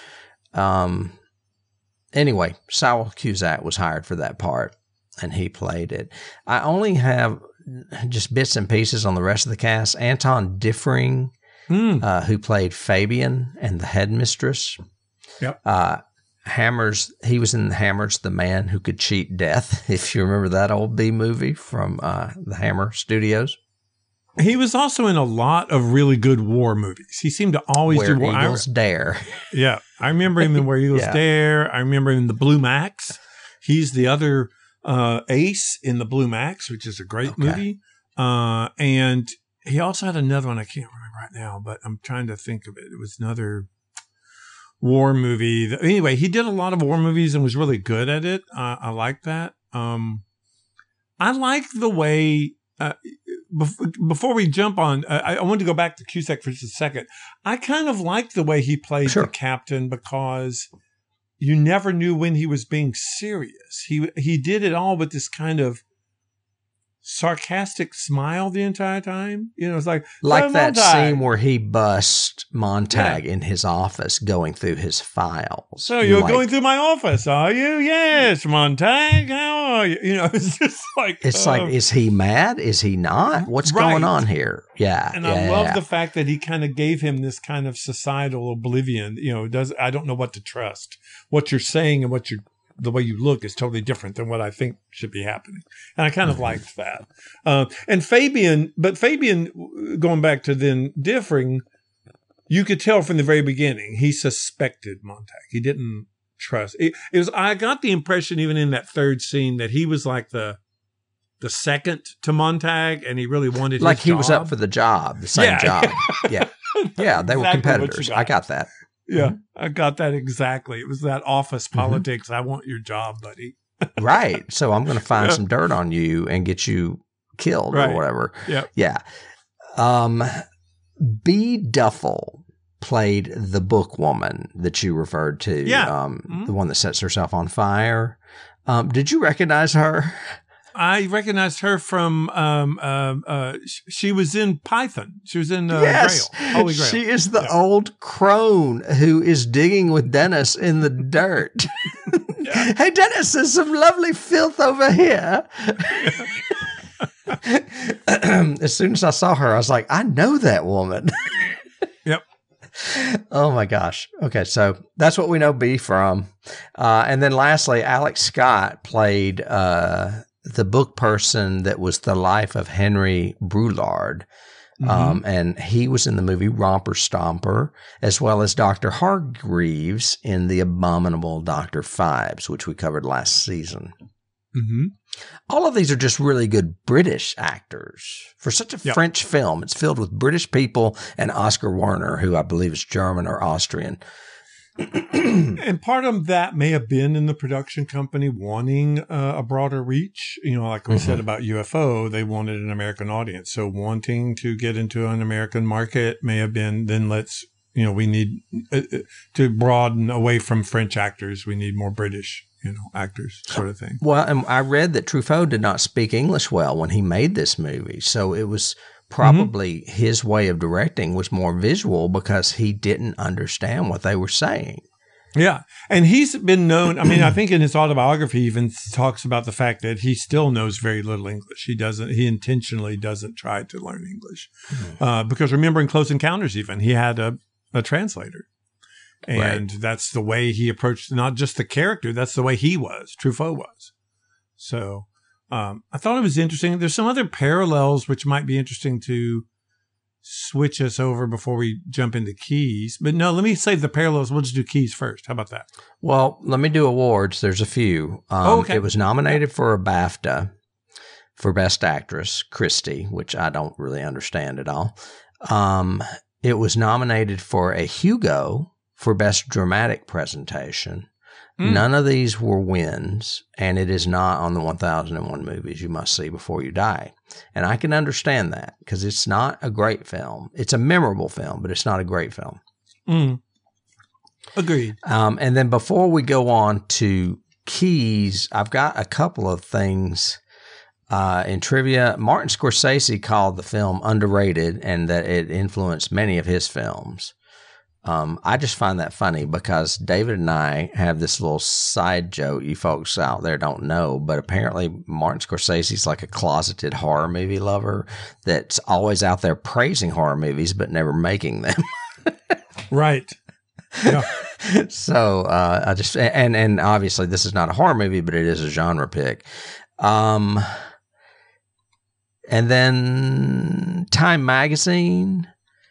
Anyway, Cyril Cusack was hired for that part, and he played it. I only have just bits and pieces on the rest of the cast. Anton Diffring, who played Fabian and the headmistress. Yep. Hammers, he was in Hammers, the Man Who Could Cheat Death, if you remember that old B movie from the Hammer Studios. He was also in a lot of really good war movies. He seemed to always do war. Where Eagles Dare. Yeah. I remember him in Where Eagles Dare. I remember him in The Blue Max. He's the other ace in The Blue Max, which is a great movie. And he also had another one I can't remember right now, but I'm trying to think of it. It was another war movie. Anyway, he did a lot of war movies and was really good at it. I like that. I like the way... before we jump on, I wanted to go back to Cusack for just a second. I kind of liked the way he played the captain because you never knew when he was being serious. He did it all with this kind of sarcastic smile the entire time. You know, it's like that scene where he busts Montag in his office going through his files. So you're going through my office, are you? Yes, Montag. How are you? You know, it's just like is he mad? Is he not? What's going on here? Yeah, and I love the fact that he kind of gave him this kind of societal oblivion. You know, I don't know what to trust. What you're saying and the way you look is totally different than what I think should be happening. And I kind of liked that. And Fabian, going back to then Diffring, you could tell from the very beginning, he suspected Montag. He didn't trust. I got the impression even in that third scene that he was like the second to Montag and he really wanted like his he job. Was up for the job, the same job. Yeah. Yeah. They were competitors. I got that. Yeah, I got that exactly. It was that office politics. I want your job, buddy. Right. So I'm going to find some dirt on you and get you killed or whatever. Yeah. Yeah. B. Duffel played the book woman that you referred to. Yeah. The one that sets herself on fire. Did you recognize her? I recognized her from, she was in Python. She was in Yes. Grail, Holy Grail. She is the old crone who is digging with Dennis in the dirt. Hey, Dennis, there's some lovely filth over here. As soon as I saw her, I was like, I know that woman. Yep. Oh my gosh. Okay, so that's what we know B from. And then lastly, Alex Scott played the book person that was the life of Henry Brulard. And he was in the movie Romper Stomper, as well as Dr. Hargreaves in The Abominable Dr. Phibes, which we covered last season. All of these are just really good British actors. For such a French film, it's filled with British people and Oscar Werner, who I believe is German or Austrian. And part of that may have been in the production company wanting a broader reach. You know, like we said about UFO, they wanted an American audience. So wanting to get into an American market may have been, then let's, you know, we need to broaden away from French actors. We need more British, you know, actors sort of thing. Well, and I read that Truffaut did not speak English well when he made this movie. So it was probably his way of directing was more visual because he didn't understand what they were saying. Yeah. And he's been known, I mean, I think in his autobiography, he even talks about the fact that he still knows very little English. He intentionally doesn't try to learn English. Because remember in Close Encounters even, he had a translator. And that's the way he approached not just the character, that's the way he was, Truffaut was. So I thought it was interesting. There's some other parallels which might be interesting to switch us over before we jump into Keys. But no, let me save the parallels. We'll just do Keys first. How about that? Well, let me do awards. There's a few. Okay. It was nominated for a BAFTA for Best Actress, Christy, which I don't really understand at all. It was nominated for a Hugo for Best Dramatic Presentation. None of these were wins, and it is not on the 1001 Movies You Must See Before You Die. And I can understand that because it's not a great film. It's a memorable film, but it's not a great film. Agreed. And then before we go on to Keys, I've got a couple of things in trivia. Martin Scorsese called the film underrated and that it influenced many of his films. I just find that funny because David and I have this little side joke you folks out there don't know, but apparently Martin Scorsese's like a closeted horror movie lover that's always out there praising horror movies but never making them. Right. Yeah. So I just and obviously this is not a horror movie, but it is a genre pick. And then Time Magazine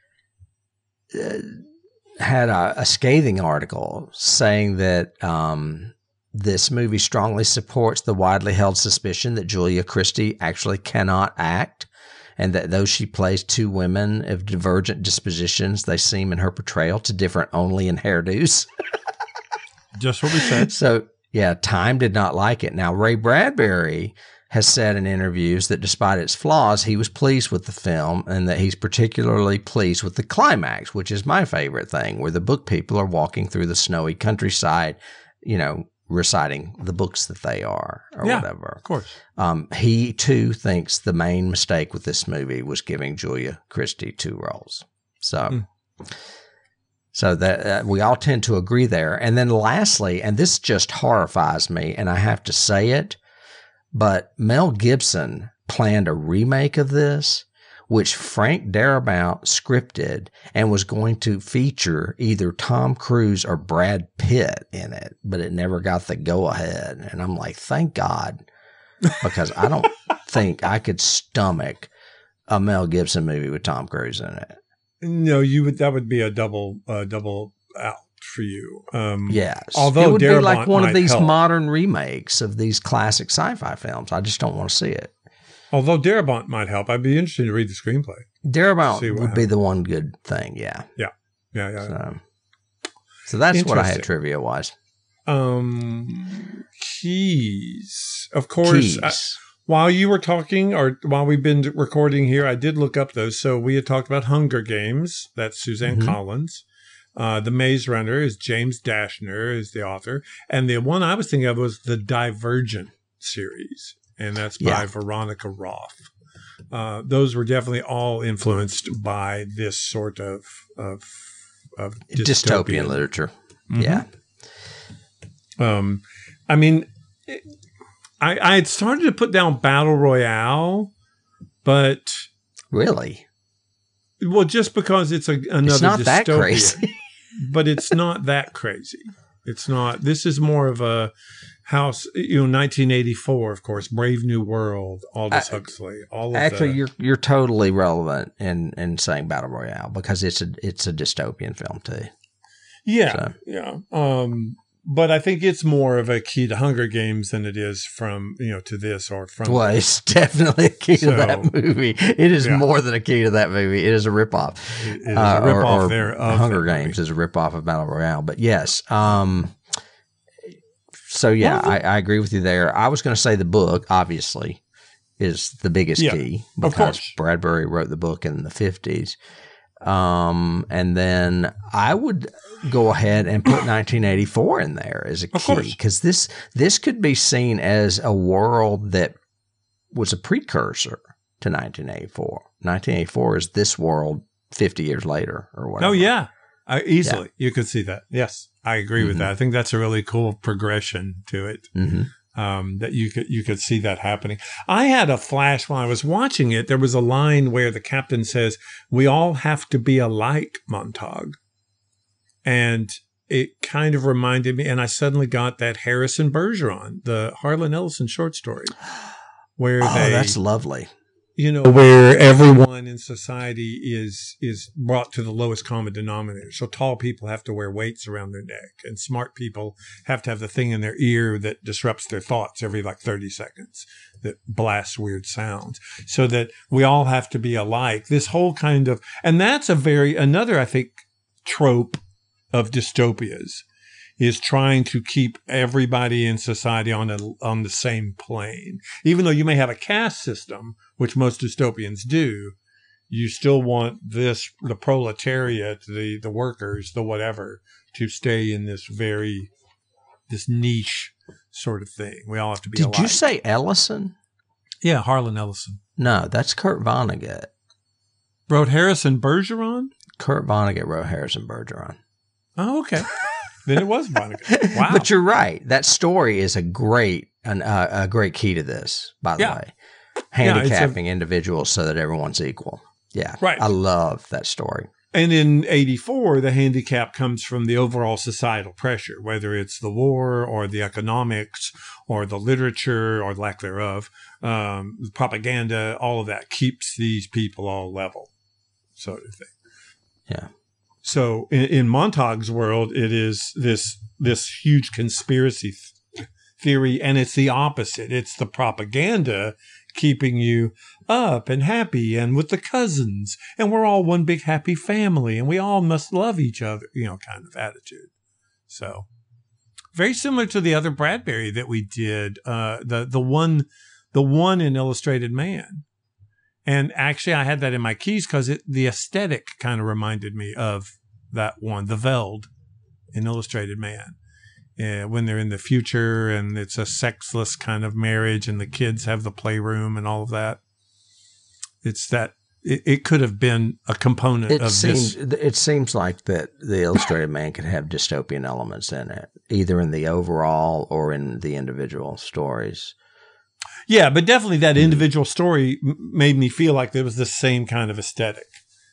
had a scathing article saying that this movie strongly supports the widely held suspicion that Julia Christie actually cannot act, and that though she plays two women of divergent dispositions, they seem in her portrayal to differ only in hairdos. Just what we said. So, yeah, Time did not like it. Now, Ray Bradbury has said in interviews that despite its flaws, he was pleased with the film and that he's particularly pleased with the climax, which is my favorite thing, where the book people are walking through the snowy countryside, you know, reciting the books that they are or whatever. Of course. He, too, thinks the main mistake with this movie was giving Julia Christie two roles. So that we all tend to agree there. And then lastly, and this just horrifies me, and I have to say it, but Mel Gibson planned a remake of this, which Frank Darabont scripted and was going to feature either Tom Cruise or Brad Pitt in it, but it never got the go-ahead. And I'm like, thank God, because I don't think I could stomach a Mel Gibson movie with Tom Cruise in it. No, that would be a double out for you. Yes. Although it would Darabont be like one of these help. modern remakes of these classic sci-fi films. I just don't want to see it. Although Darabont might help. I'd be interested to read the screenplay. Darabont would be the one good thing. Yeah. Yeah. So that's what I had trivia-wise. Keys. Of course. While you were talking, or while we've been recording here, I did look up those. So we had talked about Hunger Games. That's Suzanne Collins. The Maze Runner is James Dashner is the author. And the one I was thinking of was the Divergent series. And that's by Veronica Roth. Those were definitely all influenced by this sort of dystopian literature. Mm-hmm. Yeah. I mean, I had started to put down Battle Royale, but really, well, just because it's another it's not dystopia, that crazy. But it's not that crazy. It's not. This is more of a house. 1984, of course, Brave New World, Aldous Huxley. All of actually, you're totally relevant in saying Battle Royale because it's a dystopian film too. Yeah, yeah. But I think it's more of a key to Hunger Games than it is from, to this or from. Well, it's definitely a key to that movie. It is more than a key to that movie. It is a ripoff. It is a ripoff there of Hunger Games is a ripoff of Battle Royale. But yes. So, yeah, I agree with you there. I was going to say the book, obviously, is the biggest key because Bradbury wrote the book in the 50s. And then I would go ahead and put 1984 in there as a key because this could be seen as a world that was a precursor to 1984. 1984 is this world 50 years later or whatever. Oh, yeah. Easily. You could see that. Yes, I agree with that. I think that's a really cool progression to it. That you could see that happening. I had a flash while I was watching it. There was a line where the captain says, "We all have to be alike, Montauk," and it kind of reminded me. And I suddenly got that Harrison Bergeron, the Harlan Ellison short story, where that's lovely. Where everyone in society is brought to the lowest common denominator. So tall people have to wear weights around their neck, and smart people have to have the thing in their ear that disrupts their thoughts every 30 seconds, that blasts weird sounds, so that we all have to be alike. This whole kind of, and that's another, I think, trope of dystopias is trying to keep everybody in society on the same plane. Even though you may have a caste system, which most dystopians do, you still want the proletariat, the workers, the whatever, to stay in this niche sort of thing. We all have to be alike. Did you say Ellison? Yeah, Harlan Ellison. No, that's Kurt Vonnegut. Wrote Harrison Bergeron? Kurt Vonnegut wrote Harrison Bergeron. Oh, okay. Then it was Vonnegut. Wow. But you're right. That story is a great key to this, by the way. Handicapping individuals so that everyone's equal. Yeah. Right. I love that story. And in 84, the handicap comes from the overall societal pressure, whether it's the war or the economics or the literature or lack thereof, the propaganda, all of that keeps these people all level, sort of thing. Yeah. So in Montauk's world, it is this huge conspiracy theory, and it's the opposite. It's the propaganda keeping you up and happy and with the cousins, and we're all one big happy family, and we all must love each other, kind of attitude. So very similar to the other Bradbury that we did, the one in Illustrated Man. And actually, I had that in my keys because the aesthetic kind of reminded me of that one, the Veld in Illustrated Man. When they're in the future and it's a sexless kind of marriage and the kids have the playroom and all of that. It's that it could have been a component of this. It seems like that the Illustrated Man could have dystopian elements in it, either in the overall or in the individual stories. Yeah, but definitely that individual story made me feel like there was the same kind of aesthetic.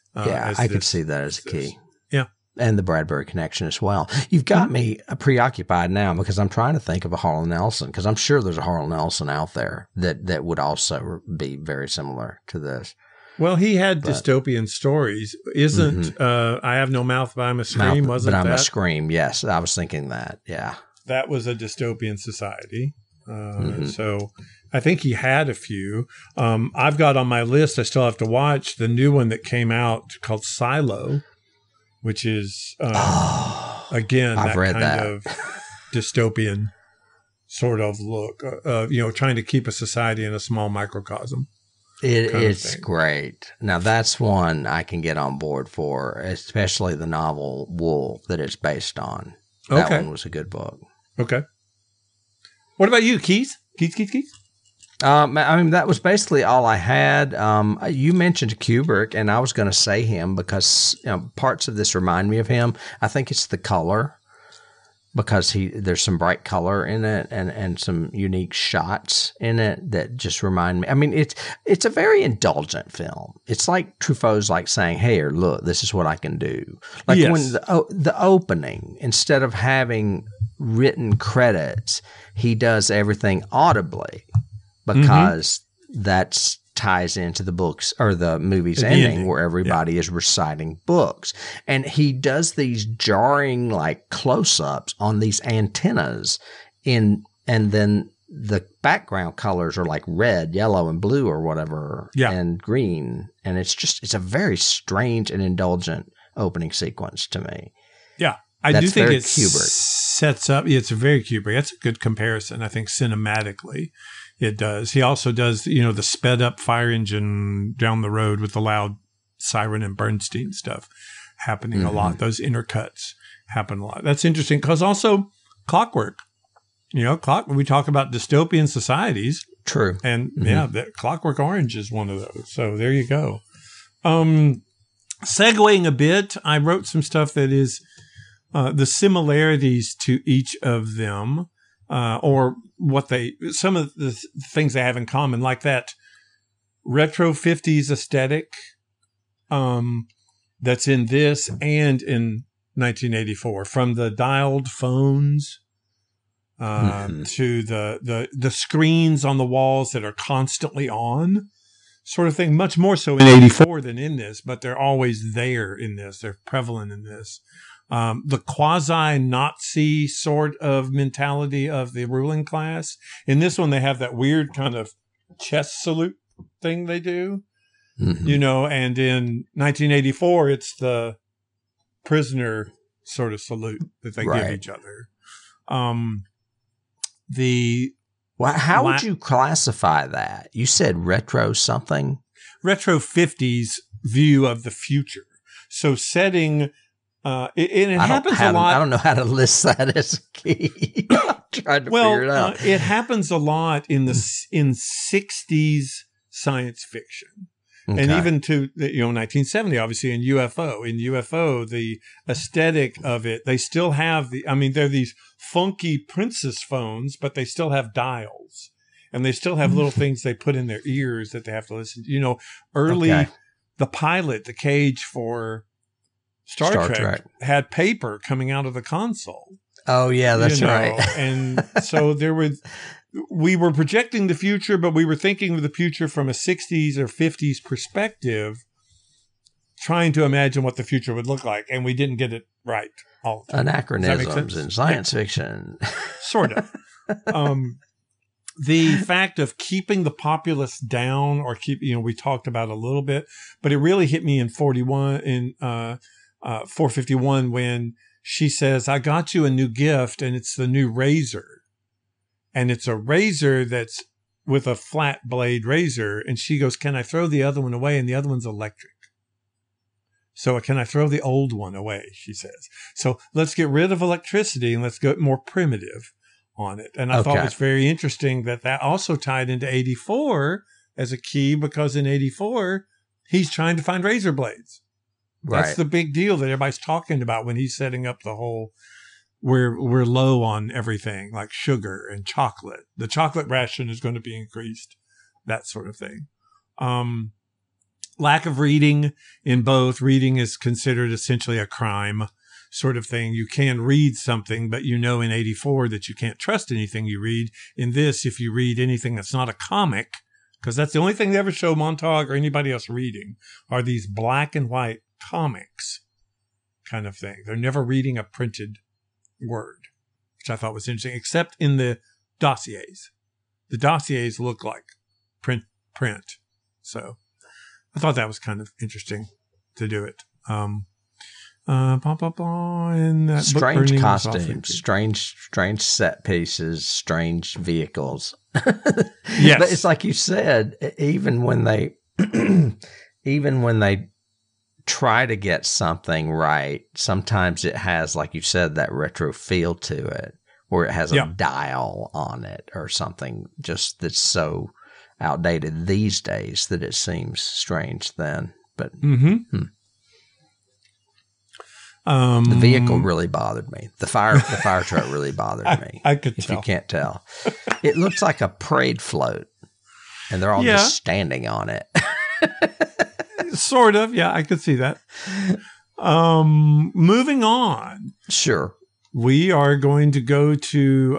I could see that as a key. Yeah. And the Bradbury connection as well. You've got me preoccupied now because I'm trying to think of a Harlan Ellison, because I'm sure there's a Harlan Ellison out there that would also be very similar to this. Well, he had dystopian stories. Isn't I Have No Mouth, But I'm a Scream, wasn't that? But I'm a Scream, yes. I was thinking that, yeah. That was a dystopian society. So I think he had a few. I've got on my list, I still have to watch the new one that came out called Silo, which is, again, I've read that kind of dystopian sort of look, trying to keep a society in a small microcosm. It's great. Now, that's one I can get on board for, especially the novel Wool that it's based on. That one was a good book. Okay. What about you, Keith? Keith? I mean, that was basically all I had. You mentioned Kubrick, and I was going to say him because parts of this remind me of him. I think it's the color, because there's some bright color in it and some unique shots in it that just remind me. I mean, it's a very indulgent film. It's like Truffaut's like saying, "Hey, look, this is what I can do." Like when the opening, instead of having written credits, he does everything audibly because that's ties into the books or the movie's ending where everybody is reciting books. And he does these jarring like close-ups on these antennas and then the background colors are like red, yellow, and blue or whatever, and green. And it's a very strange and indulgent opening sequence to me. Yeah. I do think it Kubrick. Sets up. It's very Kubrick. That's a good comparison, I think, cinematically. It does. He also does, the sped up fire engine down the road with the loud siren and Bernstein stuff happening a lot. Those intercuts happen a lot. That's interesting because also Clockwork. We talk about dystopian societies. True. And Clockwork Orange is one of those. So there you go. Segueing a bit, I wrote some stuff that is the similarities to each of them. Or some of the things they have in common, like that retro 50s aesthetic that's in this and in 1984, from the dialed phones to the screens on the walls that are constantly on, sort of thing. Much more so in 84 than in this, but they're always there in this. They're prevalent in this. The quasi-Nazi sort of mentality of the ruling class. In this one, they have that weird kind of chest salute thing they do, and in 1984, it's the prisoner sort of salute that they give each other. How would you classify that? You said retro something? Retro 50s view of the future. So setting... it happens a lot. I don't know how to list that as a key. I'm trying to figure it out. It happens a lot in 60s science fiction. Okay. And even to 1970, obviously in UFO. In UFO, the aesthetic of it, they still have they're these funky princess phones, but they still have dials. And they still have little things they put in their ears that they have to listen to. The pilot, the cage for Star Trek had paper coming out of the console. Oh yeah, that's right. And so we were projecting the future, but we were thinking of the future from a 60s or 50s perspective, trying to imagine what the future would look like. And we didn't get it right all the time. Anachronisms in science fiction. Sort of. The fact of keeping the populace down or we talked about a little bit, but it really hit me in 451 when she says, "I got you a new gift and it's the new razor." And it's a razor that's with a flat blade razor. And she goes, "Can I throw the other one away?" And the other one's electric. "So can I throw the old one away?" she says. So let's get rid of electricity and let's go more primitive on it. And I thought it was very interesting that also tied into 84 as a key, because in 84, he's trying to find razor blades. That's the big deal that everybody's talking about when he's setting up the whole, we're low on everything like sugar and chocolate. The chocolate ration is going to be increased, that sort of thing. Lack of reading in both. Reading is considered essentially a crime sort of thing. You can read something, but in 84 that you can't trust anything you read. In this, if you read anything that's not a comic, because that's the only thing they ever show Montag or anybody else reading, are these black and white comics kind of thing. They're never reading a printed word, which I thought was interesting, except in the dossiers. The dossiers look like print. So I thought that was kind of interesting to do it. In that strange book, costumes, strange set pieces, strange vehicles. Yes. But it's like you said, even when they try to get something right, sometimes it has, like you said, that retro feel to it, where it has a dial on it or something just that's so outdated these days that it seems strange then. But the vehicle really bothered me. The fire truck really bothered me. I could if tell. you can't tell. It looks like a parade float, and they're all just standing on it. Sort of. Yeah, I could see that. Moving on. Sure. We are going to go to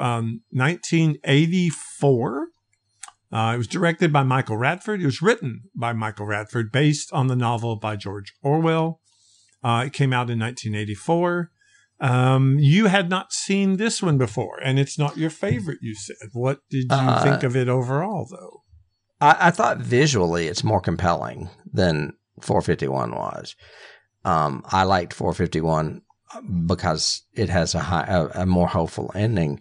1984. It was directed by Michael Radford. It was written by Michael Radford, based on the novel by George Orwell. It came out in 1984. You had not seen this one before, and it's not your favorite, you said. What did you think of it overall, though? I thought visually it's more compelling than 451 was. I liked 451 because it has a more hopeful ending.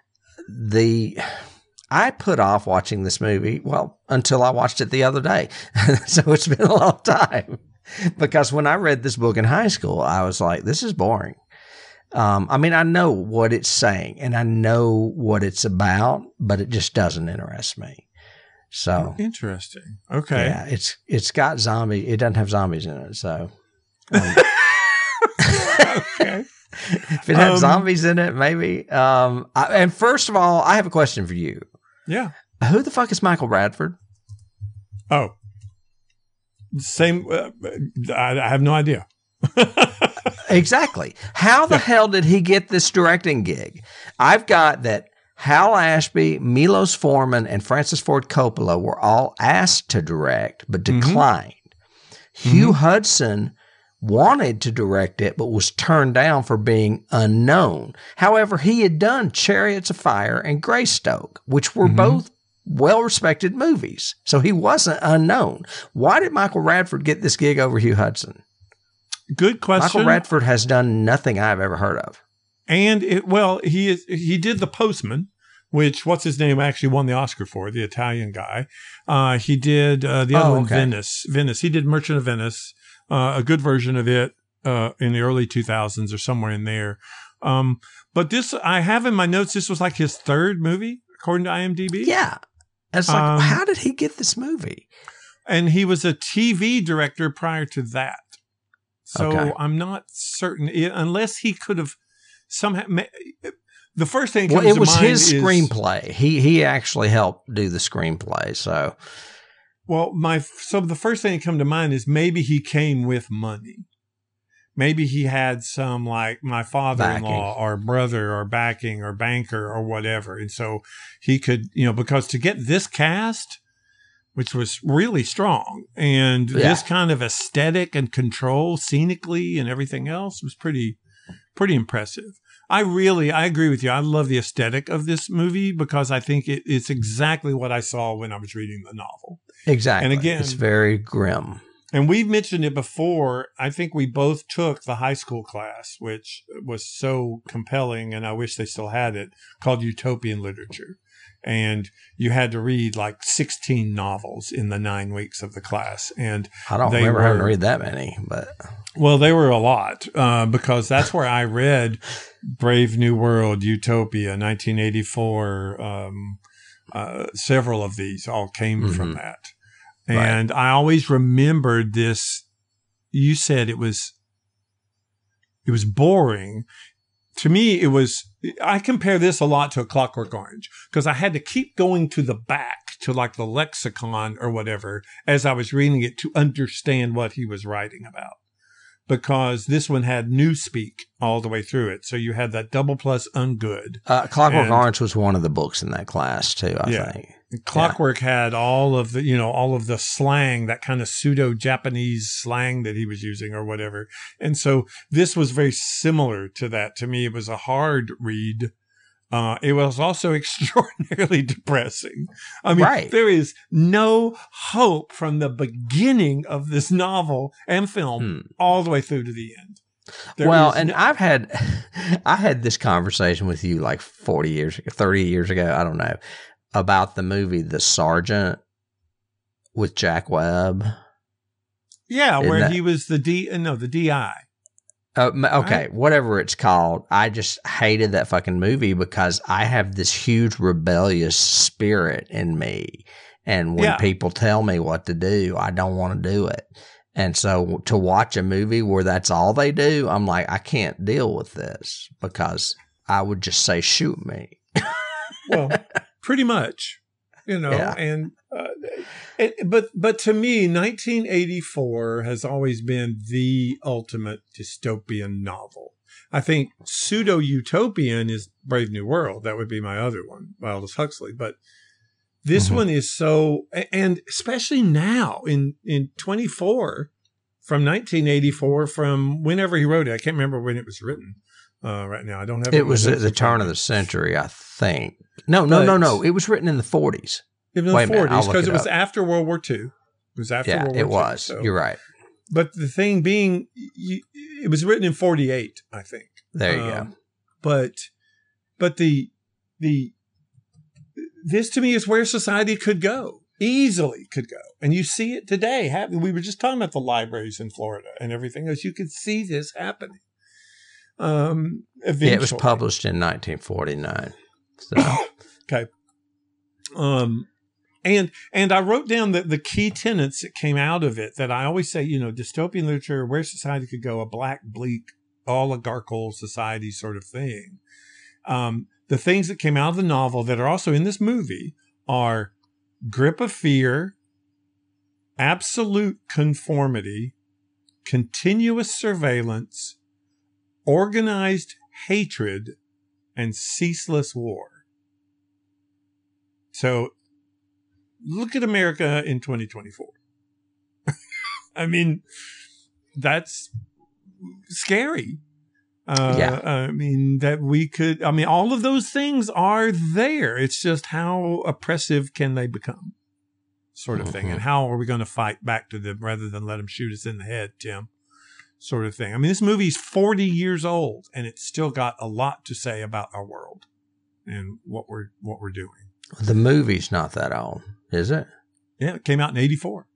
I put off watching this movie, until I watched it the other day. So it's been a long time. Because when I read this book in high school, I was like, this is boring. I mean, I know what it's saying and I know what it's about, but it just doesn't interest me. So interesting. Okay. Yeah, it's got zombies. It doesn't have zombies in it. So okay. If it had zombies in it, maybe. And first of all, I have a question for you. Yeah. Who the fuck is Michael Radford? Oh. Same. I have no idea. Exactly. How the hell did he get this directing gig? I've got that Hal Ashby, Milos Forman, and Francis Ford Coppola were all asked to direct, but declined. Hugh Hudson wanted to direct it, but was turned down for being unknown. However, he had done Chariots of Fire and Greystoke, which were both well-respected movies. So he wasn't unknown. Why did Michael Radford get this gig over Hugh Hudson? Good question. Michael Radford has done nothing I've ever heard of. And he did The Postman, which what's his name actually won the Oscar for, the Italian guy. He did the other one, Venice. He did Merchant of Venice, a good version of it in the early 2000s or somewhere in there. But this, I have in my notes, this was like his third movie, according to IMDb. Yeah. It's like, how did he get this movie? And he was a TV director prior to that. So I'm not certain, unless he could have somehow. The first thing that comes to mind is... Well, it was his screenplay. He actually helped do the screenplay, so... Well, the first thing that come to mind is maybe he came with money. Maybe he had some, like, my father-in-law or brother or backing or banker or whatever. And so he could, because to get this cast, which was really strong, and this kind of aesthetic and control scenically and everything else was pretty impressive. I agree with you. I love the aesthetic of this movie because I think it's exactly what I saw when I was reading the novel. Exactly. And again, it's very grim. And we've mentioned it before. I think we both took the high school class, which was so compelling, and I wish they still had it, called Utopian Literature. And you had to read like 16 novels in the 9 weeks of the class. And I don't remember having to read that many, but... Well, they were a lot because that's where I read Brave New World, Utopia, 1984. Several of these all came from that. And I always remembered this. You said it was boring. To me, I compare this a lot to A Clockwork Orange because I had to keep going to the back to like the lexicon or whatever as I was reading it to understand what he was writing about. Because this one had newspeak all the way through it. So you had that double plus ungood. Clockwork Orange was one of the books in that class too, I think. Clockwork had all of the slang, that kind of pseudo-Japanese slang that he was using or whatever. And so this was very similar to that. To me, it was a hard read. It was also extraordinarily depressing. I mean, there is no hope from the beginning of this novel and film all the way through to the end. I had this conversation with you like 30 years ago, I don't know, about the movie The Sergeant with Jack Webb. Yeah, where he was the DI. Okay, right? Whatever it's called. I just hated that fucking movie because I have this huge rebellious spirit in me. And when people tell me what to do, I don't want to do it. And so to watch a movie where that's all they do, I'm like, I can't deal with this because I would just say, shoot me. Well, pretty much, and but to me, 1984 has always been the ultimate dystopian novel. I think pseudo-utopian is Brave New World. That would be my other one, Aldous Huxley. But this one is so, and especially now in 24, from 1984, from whenever he wrote it. I can't remember when it was written. Right now, I don't have it. Was at the turn of the century, I think. No. It was written in the 40s. In the 40s, because it was after World War II. It was after World War II. It was. So. You're right. But the thing being, it was written in 48, I think. There you go. But this to me is where society could go, easily could go. And you see it today. We were just talking about the libraries in Florida and everything else. You could see this happening. Eventually. It was published in 1949. So. Okay. And I wrote down the key tenets that came out of it that I always say, dystopian literature, where society could go, a black, bleak, oligarchical society sort of thing. The things that came out of the novel that are also in this movie are grip of fear, absolute conformity, continuous surveillance, organized hatred, and ceaseless war. So look at America in 2024. I mean, that's scary. I mean, all of those things are there. It's just how oppressive can they become, sort of thing. And how are we going to fight back to them rather than let them shoot us in the head, Tim? Sort of thing. I mean, this movie's 40 years old and it's still got a lot to say about our world and what we're doing. The movie's not that old, is it? Yeah, it came out in 84.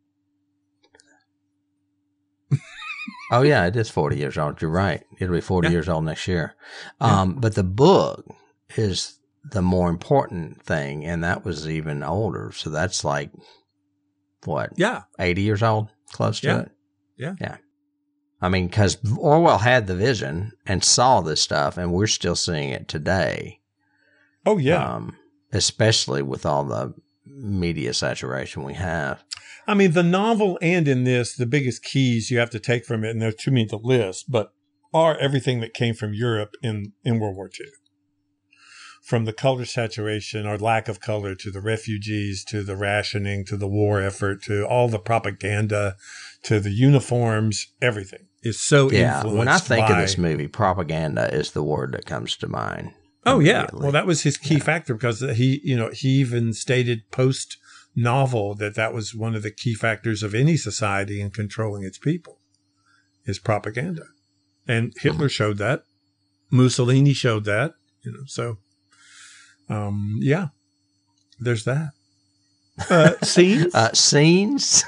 Oh, yeah, it is 40 years old. You're right. It'll be 40 years old next year. But the book is the more important thing, and that was even older. So that's like, what? Yeah. 80 years old, close to it? Yeah. I mean, because Orwell had the vision and saw this stuff, and we're still seeing it today. Oh, yeah. Especially with all the media saturation we have. I mean, the novel and in this, the biggest keys you have to take from it, and there are too many to list, but are everything that came from Europe in World War II. From the color saturation or lack of color to the refugees, to the rationing, to the war effort, to all the propaganda, to the uniforms, everything is so influenced. When I think of this movie, propaganda is the word that comes to mind. Oh, yeah. Well, that was his key factor because he even stated post-novel that was one of the key factors of any society in controlling its people, is propaganda. And Hitler showed that. Mussolini showed that. So, there's that. Scenes? Scenes?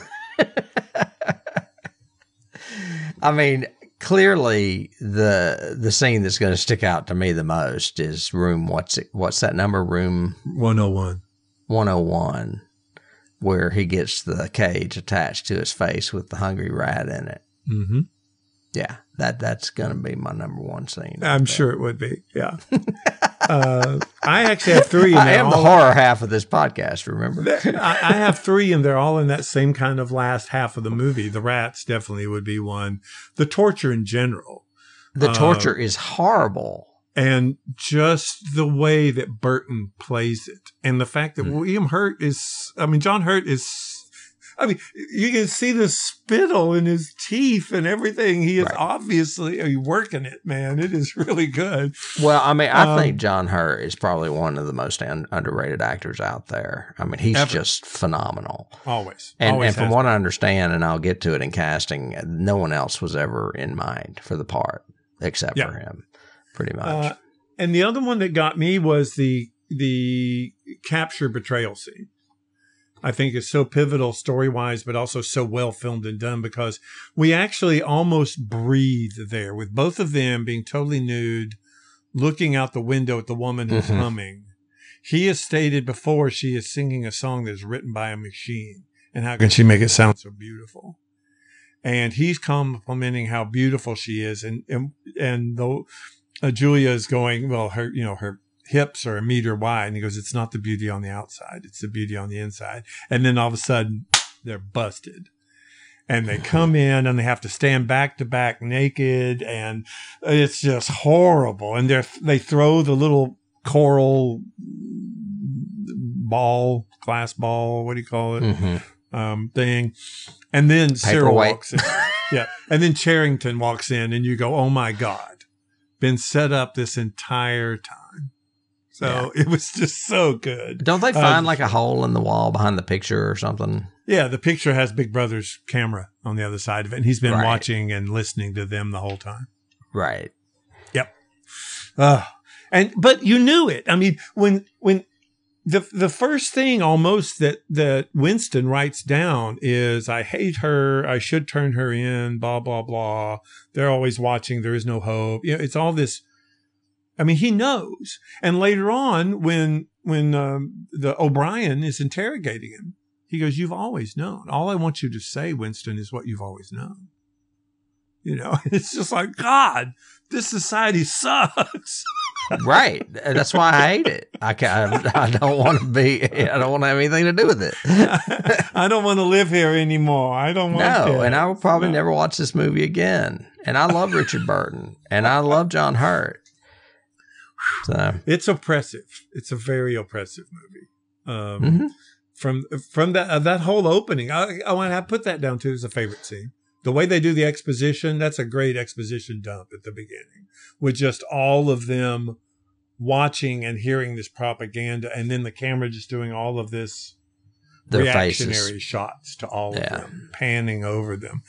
I mean, clearly, the scene that's going to stick out to me the most is room. What's that number? Room 101. 101, where he gets the cage attached to his face with the hungry rat in it. Mm-hmm. Yeah, that's going to be my number one scene. I'm sure it would be. Yeah. I actually have three. I am the horror half of this podcast, remember? I have three, and they're all in that same kind of last half of the movie. The rats definitely would be one. The torture in general. The torture is horrible. And just the way that Burton plays it. And the fact that John Hurt is... you can see the spittle in his teeth and everything. He is obviously working it, man. It is really good. Well, I think John Hurt is probably one of the most underrated actors out there. I mean, he's just phenomenal. Always. And from what I understand, and I'll get to it in casting, no one else was ever in mind for the part. except for him, pretty much. And the other one that got me was the capture betrayal scene. I think is so pivotal story-wise, but also so well filmed and done because we actually almost breathe there with both of them being totally nude, looking out the window at the woman who's humming. He has stated before she is singing a song that's written by a machine. And how can she make it sound so beautiful? And he's complimenting how beautiful she is. And though Julia is going, well, her hips are a meter wide. And he goes, it's not the beauty on the outside. It's the beauty on the inside. And then all of a sudden they're busted and they come in and they have to stand back to back naked. And it's just horrible. And they throw the little coral ball, glass ball, what do you call it? Thing. And then Cyril walks in. Yeah. And then Charrington walks in and you go, oh my God, been set up this entire time. So it was just so good. Don't they find like a hole in the wall behind the picture or something? Yeah, the picture has Big Brother's camera on the other side of it. And he's been watching and listening to them the whole time. Right. Yep. But you knew it. I mean, when the first thing almost that Winston writes down is, I hate her. I should turn her in, blah, blah, blah. They're always watching. There is no hope. You know, it's all this. I mean, he knows. And later on, when the O'Brien is interrogating him, he goes, you've always known. All I want you to say, Winston, is what you've always known. You know, it's just like, God, this society sucks. Right. That's why I hate it. I don't want to be, I don't want to have anything to do with it. I don't want to live here anymore. I don't want to. No, and I will probably never watch this movie again. And I love Richard Burton and I love John Hurt. So it's oppressive. It's a very oppressive movie. From that whole opening, I want to put that down too as a favorite scene. The way they do the exposition, that's a great exposition dump at the beginning with just all of them watching and hearing this propaganda. And then the camera just doing all of this reactionary shots to all of them, panning over them.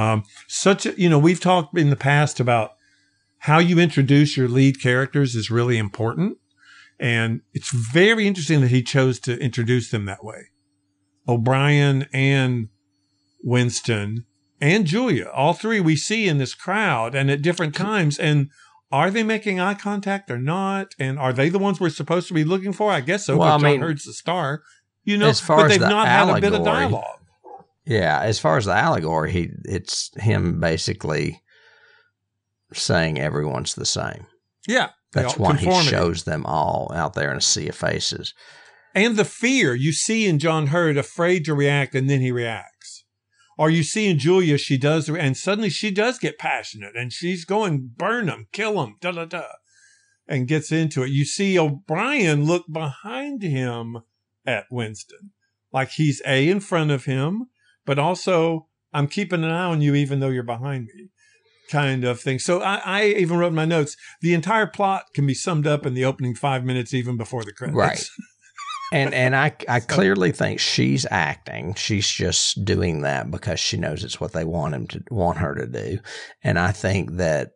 We've talked in the past about how you introduce your lead characters is really important. And it's very interesting that he chose to introduce them that way. O'Brien and Winston and Julia, all three we see in this crowd and at different times. And are they making eye contact or not? And are they the ones we're supposed to be looking for? I guess so. Well, John Hurt's the star, but they've not had a bit of dialogue. Yeah. As far as the allegory, it's him basically saying everyone's the same. Yeah. That's why he shows them all out there in a sea of faces. And the fear you see in John Hurt, afraid to react, and then he reacts. Or you see in Julia, she does, and suddenly she does get passionate, and she's going, burn them, kill them, da-da-da, and gets into it. You see O'Brien look behind him at Winston, like he's in front of him, but also, I'm keeping an eye on you even though you're behind me. Kind of thing. So I even wrote in my notes, the entire plot can be summed up in the opening 5 minutes, even before the credits. Right. And I clearly think she's acting. She's just doing that because she knows it's what they want her to do. And I think that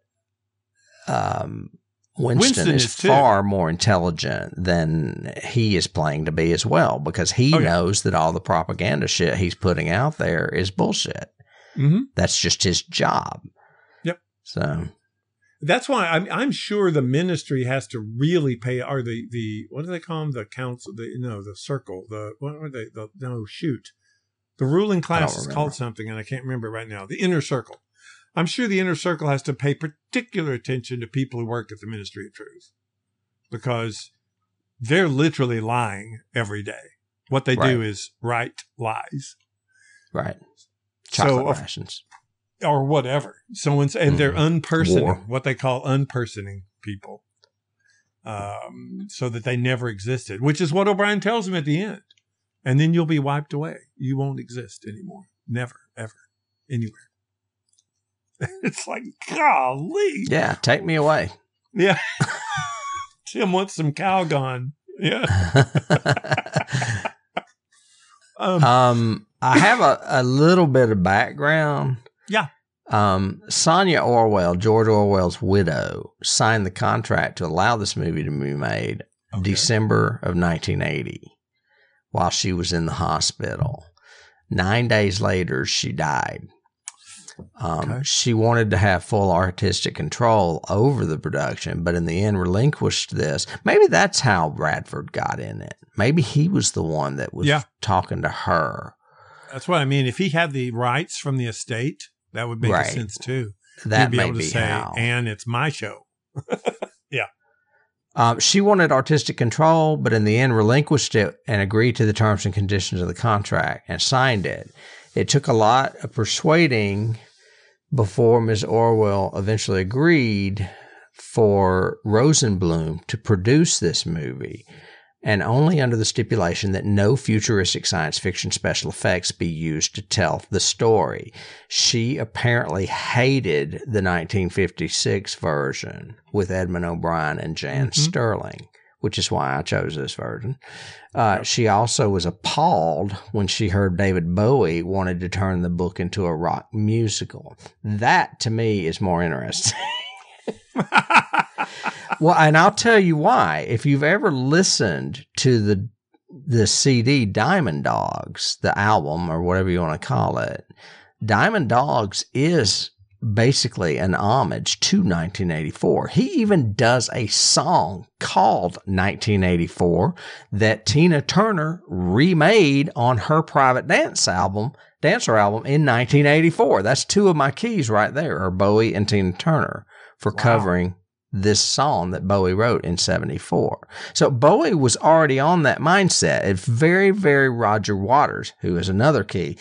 Winston is far more intelligent than he is playing to be as well, because he knows that all the propaganda shit he's putting out there is bullshit. Mm-hmm. That's just his job. So that's why I'm sure the ministry has to really pay, or the what do they call them? The council, the circle, what are they? The ruling class is called something, and I can't remember right now. The inner circle. I'm sure the inner circle has to pay particular attention to people who work at the Ministry of Truth, because they're literally lying every day. What they do is write lies. Right. Chocolate rations. Or whatever. And they're unpersoning, what they call unpersoning people, so that they never existed, which is what O'Brien tells him at the end. And then you'll be wiped away. You won't exist anymore. Never, ever, anywhere. It's like, golly. Yeah, take me away. Yeah. Tim wants some Calgon. Yeah. I have a little bit of background. Yeah. Sonia Orwell, George Orwell's widow, signed the contract to allow this movie to be made December of 1980 while she was in the hospital. 9 days later, she died. She wanted to have full artistic control over the production, but in the end relinquished this. Maybe that's how Bradford got in it. Maybe he was the one that was talking to her. That's what I mean. If he had the rights from the estate, that would make sense too. That He'd be may able to be say, how. and it's my show. She wanted artistic control, but in the end relinquished it and agreed to the terms and conditions of the contract and signed it. It took a lot of persuading before Ms. Orwell eventually agreed for Rosenblum to produce this movie, and only under the stipulation that no futuristic science fiction special effects be used to tell the story. She apparently hated the 1956 version with Edmund O'Brien and Jan Sterling, which is why I chose this version. She also was appalled when she heard David Bowie wanted to turn the book into a rock musical. That, to me, is more interesting. Well, and I'll tell you why. If you've ever listened to the CD Diamond Dogs, the album or whatever you want to call it, Diamond Dogs is basically an homage to 1984. He even does a song called 1984 that Tina Turner remade on her private Dancer album in 1984. That's two of my keys right there, are Bowie and Tina Turner for covering this song that Bowie wrote in 74. So Bowie was already on that mindset. It's very, very Roger Waters, who is another key.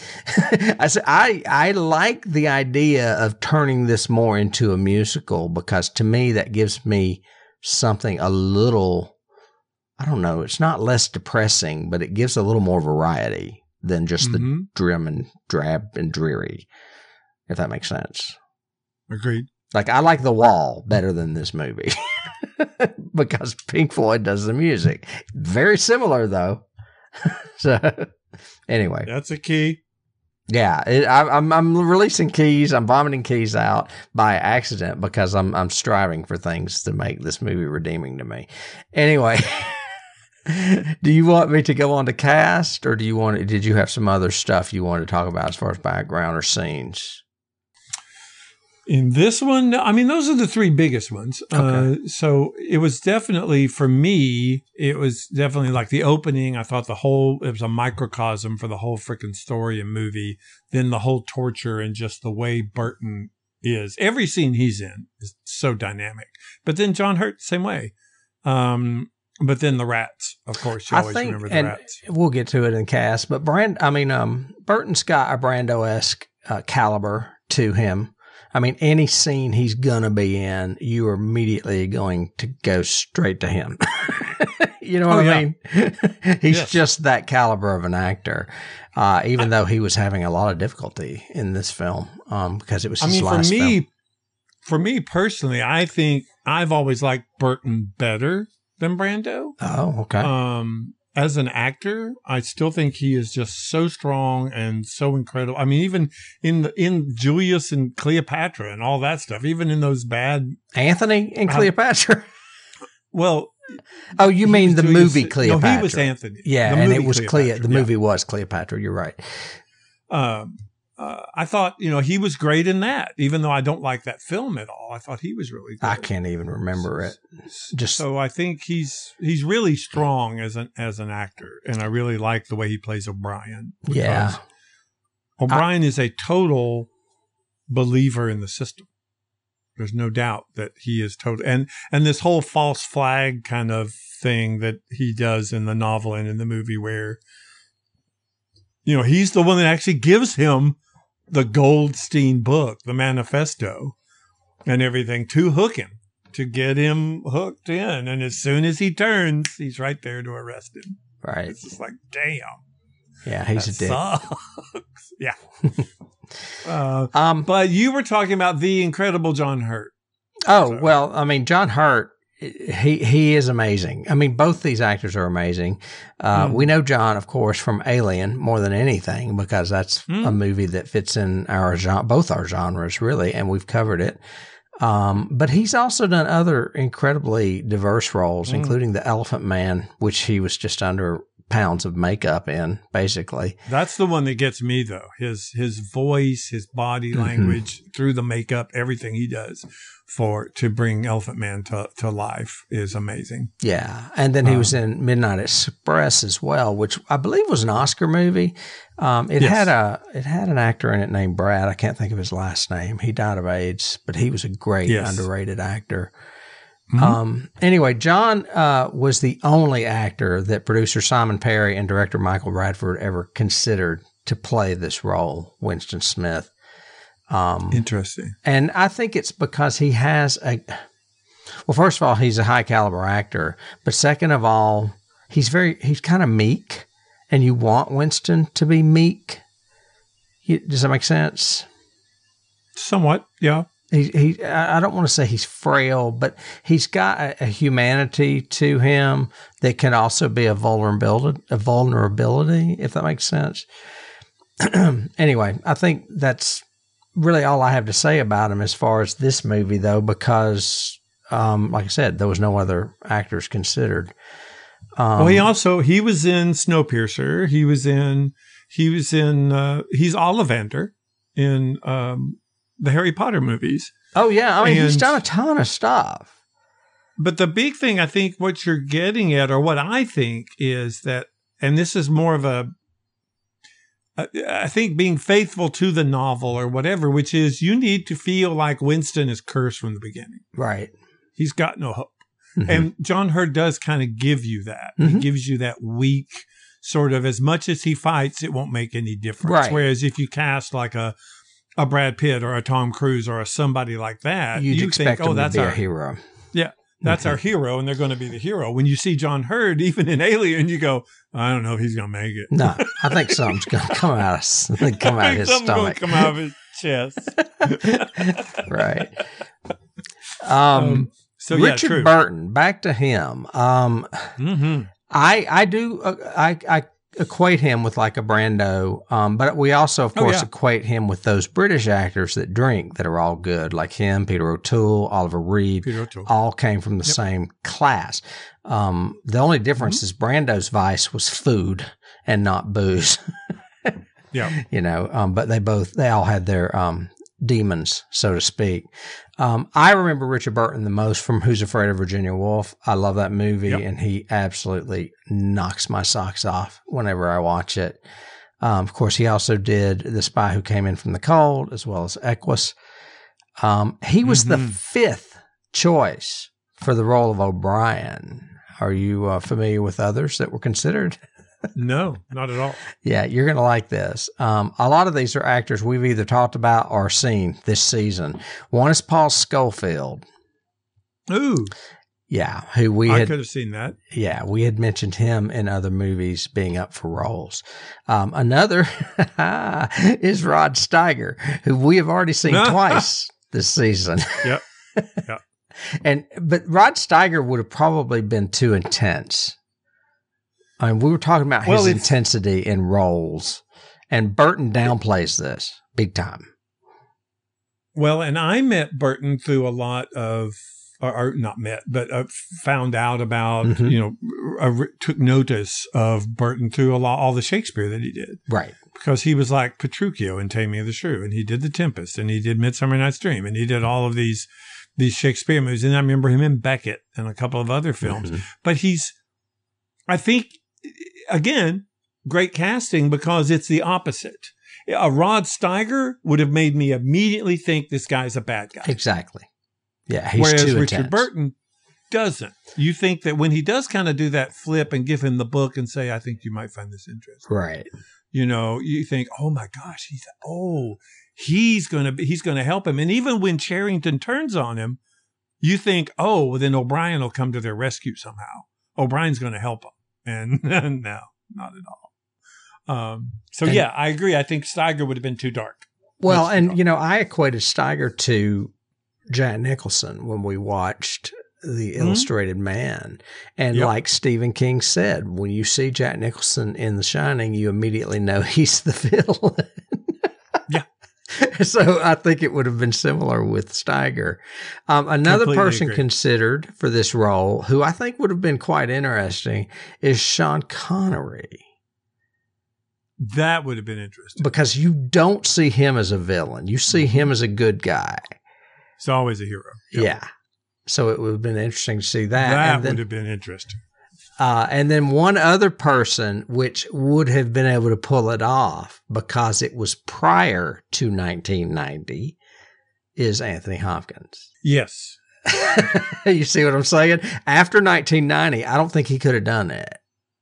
I like the idea of turning this more into a musical because to me that gives me something a little, I don't know, it's not less depressing, but it gives a little more variety than just the drim and drab and dreary, if that makes sense. Agreed. Like, I like The Wall better than this movie because Pink Floyd does the music. Very similar, though. So, anyway. That's a key. Yeah, I'm releasing keys. I'm vomiting keys out by accident because I'm striving for things to make this movie redeeming to me. Anyway, do you want me to go on to cast, or did you have some other stuff you wanted to talk about as far as background or scenes? In this one, I mean, those are the three biggest ones. Okay. So it was definitely, for me, it was definitely like the opening. I thought it was a microcosm for the whole freaking story and movie. Then the whole torture and just the way Burton is. Every scene he's in is so dynamic. But then John Hurt, same way. But then the rats, of course, you always remember the rats. We'll get to it in cast, but Burton's got a Brando-esque caliber to him. I mean, any scene he's going to be in, you are immediately going to go straight to him. You know what I mean? He's just that caliber of an actor, even though he was having a lot of difficulty in this film because it was his last film. For me personally, I think I've always liked Burton better than Brando. Oh, okay. As an actor, I still think he is just so strong and so incredible. I mean, even in Julius and Cleopatra and all that stuff, even in those bad Anthony and Cleopatra. Well, oh, you mean the movie Cleopatra? No, he was Anthony. Yeah, and it was Cleopatra. The movie was Cleopatra. You're right. I thought, he was great in that, even though I don't like that film at all. I thought he was really good. I can't even remember it. So I think he's really strong as an actor, and I really like the way he plays O'Brien. Yeah. O'Brien is a total believer in the system. There's no doubt that he is total. And this whole false flag kind of thing that he does in the novel and in the movie where, he's the one that actually gives him the Goldstein book, the manifesto, and everything to hook him, to get him hooked in. And as soon as he turns, he's right there to arrest him. Right. It's just like, damn. Yeah, he's a dick. Sucks. Yeah. But you were talking about the incredible John Hurt. Oh, well, I mean, John Hurt he is amazing. I mean, both these actors are amazing. We know John, of course, from Alien more than anything because that's a movie that fits in both our genres, really, and we've covered it. But he's also done other incredibly diverse roles, including The Elephant Man, which he was just under pounds of makeup in, basically. That's the one that gets me, though. His voice, his body language, through the makeup, everything he does to bring Elephant Man to life is amazing. Yeah. And then he was in Midnight Express as well, which I believe was an Oscar movie. It had an actor in it named Brad. I can't think of his last name. He died of AIDS, but he was a great underrated actor. Anyway, John was the only actor that producer Simon Perry and director Michael Radford ever considered to play this role, Winston Smith. Interesting. And I think it's because he has well, first of all, he's a high caliber actor, but second of all, he's kind of meek, and you want Winston to be meek. Does that make sense? Somewhat, yeah. I don't want to say he's frail, but he's got a humanity to him that can also be a vulnerability, if that makes sense. Anyway, I think that's really all I have to say about him as far as this movie, though, because, like I said, there was no other actors considered. Well, he was in Snowpiercer. He's Ollivander in the Harry Potter movies. Oh, yeah. I mean, he's done a ton of stuff. But the big thing, I think, what you're getting at, or what I think is that, and this is more of I think being faithful to the novel or whatever, which is you need to feel like Winston is cursed from the beginning. Right. He's got no hope. And John Hurt does kind of give you that. He gives you that weak sort of, as much as he fights, it won't make any difference. Right. Whereas if you cast like a Brad Pitt or a Tom Cruise or somebody like that, you think, him that's to be our a hero. Yeah. That's our hero, and they're going to be the hero. When you see John Hurt, even in Alien, you go, I don't know if he's going to make it. No, I think something's going to come out of his stomach. Something's going to come out of his chest. Right. So Richard Burton, back to him. I equate him with like a Brando, but we also, of course, equate him with those British actors that drink that are all good, like him, Peter O'Toole, Oliver Reed, all came from the same class. The only difference is Brando's vice was food and not booze. But they all had their demons, so to speak. I remember Richard Burton the most from Who's Afraid of Virginia Woolf. I love that movie, and he absolutely knocks my socks off whenever I watch it. Of course, he also did The Spy Who Came in from the Cold, as well as Equus. He was the fifth choice for the role of O'Brien. Are you familiar with others that were considered? No, not at all. Yeah, you're going to like this. A lot of these are actors we've either talked about or seen this season. One is Paul Scofield. Ooh. Yeah, I could have seen that. Yeah, we had mentioned him in other movies being up for roles. Another is Rod Steiger, who we have already seen twice this season. Yep. But Rod Steiger would have probably been too intense. I mean, we were talking about his intensity in roles, and Burton downplays this big time. Well, and I met Burton through a lot of, or not met, but found out about, took notice of Burton through all the Shakespeare that he did. Right. Because he was like Petruchio in Taming of the Shrew, and he did The Tempest, and he did Midsummer Night's Dream, and he did all of these Shakespeare movies. And I remember him in Beckett and a couple of other films. But I think, again, great casting because it's the opposite. A Rod Steiger would have made me immediately think this guy's a bad guy. Exactly. Yeah, he's Whereas too Richard intense. Burton doesn't. You think that when he does kind of do that flip and give him the book and say, I think you might find this interesting. Right. You think, oh my gosh, he's going to help him. And even when Charrington turns on him, you think, oh, well, then O'Brien will come to their rescue somehow. O'Brien's going to help him. And no, not at all. I agree. I think Steiger would have been too dark. Well, I equated Steiger to Jack Nicholson when we watched the Illustrated Man. And like Stephen King said, when you see Jack Nicholson in The Shining, you immediately know he's the villain. Yeah. So I think it would have been similar with Steiger. Another Completely person agree. considered for this role, who I think would have been quite interesting, is Sean Connery. That would have been interesting. Because you don't see him as a villain. You see him as a good guy. He's always a hero. Yep. Yeah. So it would have been interesting to see that. That would have been interesting. And then one other person which would have been able to pull it off because it was prior to 1990 is Anthony Hopkins. Yes. You see what I'm saying? After 1990, I don't think he could have done it.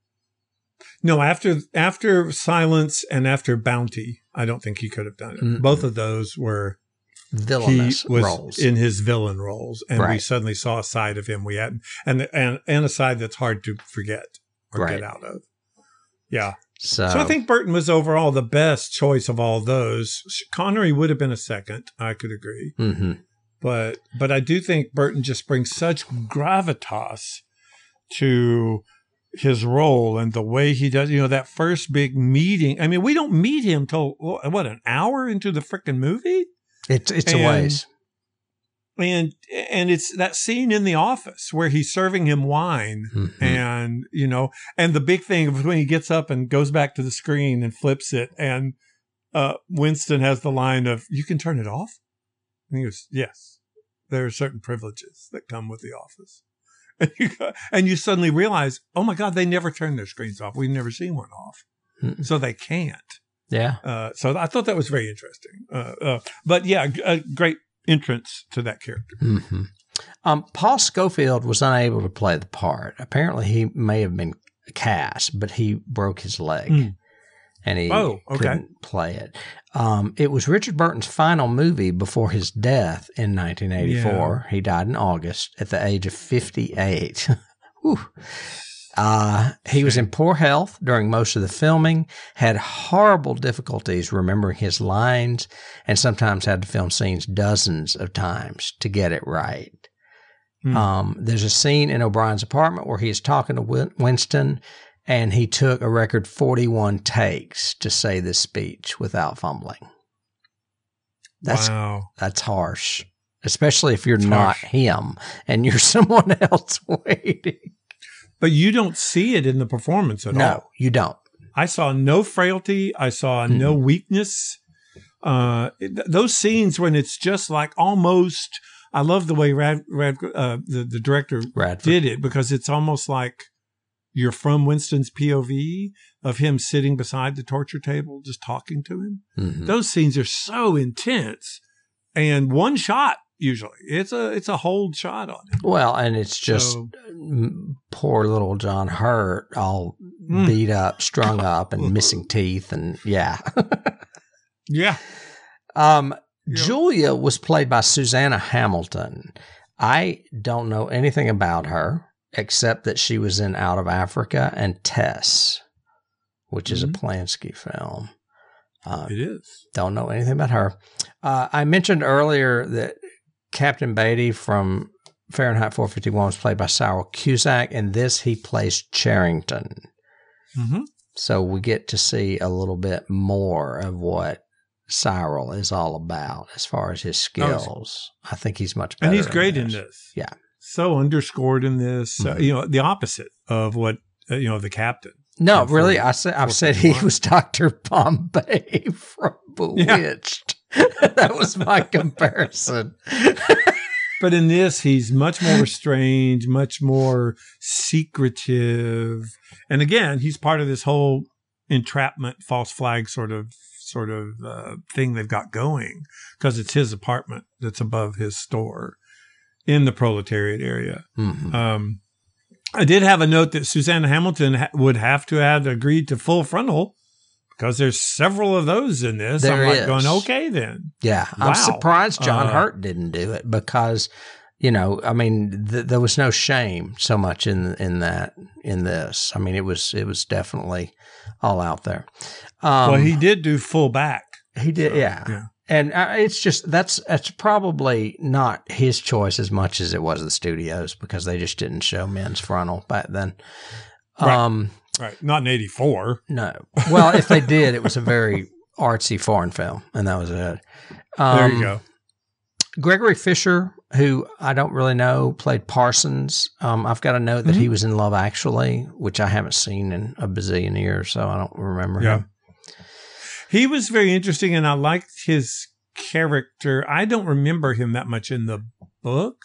No, after Silence and after Bounty, I don't think he could have done it. Mm-mm. Both of those were Villainous he was roles. in his villain roles, and we Right. suddenly saw a side of him we hadn't, and a side that's hard to forget or Right. get out of. Yeah. So So I think Burton was overall the best choice of all those. Connery would have been a second. I could agree. Mhm. But I do think Burton just brings such gravitas to his role and the way he does, that first big meeting. I mean, we don't meet him till what, an hour into the freaking movie? it's a ways. And it's that scene in the office where he's serving him wine Mhm. and, and the big thing of when he gets up and goes back to the screen and flips it. And Winston has the line of, "You can turn it off?" And he goes, "Yes, there are certain privileges that come with the office." And you suddenly realize, oh my God, they never turn their screens off. We've never seen one off. Mm-mm. So they can't. Yeah. So I thought that was very interesting. But yeah, a great entrance to that character. Mm-hmm. Paul Scofield was unable to play the part. Apparently, he may have been cast, but he broke his leg. And he couldn't play it. It was Richard Burton's final movie before his death in 1984. Yeah. He died in August at the age of 58. He was in poor health during most of the filming, had horrible difficulties remembering his lines, and sometimes had to film scenes dozens of times to get it right. There's a scene in O'Brien's apartment where he is talking to Winston, and he took a record 41 takes to say this speech without fumbling. Wow. That's harsh, especially if you're not him and you're someone else waiting. But you don't see it in the performance at all. No, you don't. I saw no frailty. I saw no weakness. Those scenes when it's just like almost, I love the way the director Radford did it, because it's almost like you're from Winston's POV of him sitting beside the torture table, just talking to him. Mm-hmm. Those scenes are so intense, and one shot. Usually, it's a hold shot on him. Well, and it's just poor little John Hurt, all beat up, strung up, and missing teeth, and yeah. Julia was played by Susanna Hamilton. I don't know anything about her except that she was in Out of Africa and Tess, which is a Polanski film. It is. Don't know anything about her. I mentioned earlier that Captain Beatty from Fahrenheit 451 was played by Cyril Cusack. In this, he plays Charrington. Mm-hmm. So we get to see a little bit more of what Cyril is all about as far as his skills. I think he's much better. And he's great in this. Yeah. So underscored in this. The opposite of what, the captain. No, really, I've said he was Dr. Bombay from Bewitched. Yeah. That was my comparison. But in this, he's much more restrained, much more secretive. And again, he's part of this whole entrapment, false flag sort of thing they've got going, because it's his apartment that's above his store in the proletariat area. Mm-hmm. I did have a note that Susanna Hamilton would have to have agreed to full frontal, because there's several of those in this. I'm like going, okay, then. Yeah. Wow. I'm surprised John Hurt didn't do it, because, there was no shame so much in this. I mean, it was definitely all out there. Well, he did do full back. He did. So, yeah. And it's just that's probably not his choice as much as it was the studios, because they just didn't show men's frontal back then. Right. Not in 84. No. Well, if they did, it was a very artsy foreign film, and that was it. There you go. Gregory Fisher, who I don't really know, played Parsons. I've got to note that he was in Love Actually, which I haven't seen in a bazillion years, so I don't remember him. He was very interesting, and I liked his character. I don't remember him that much in the book,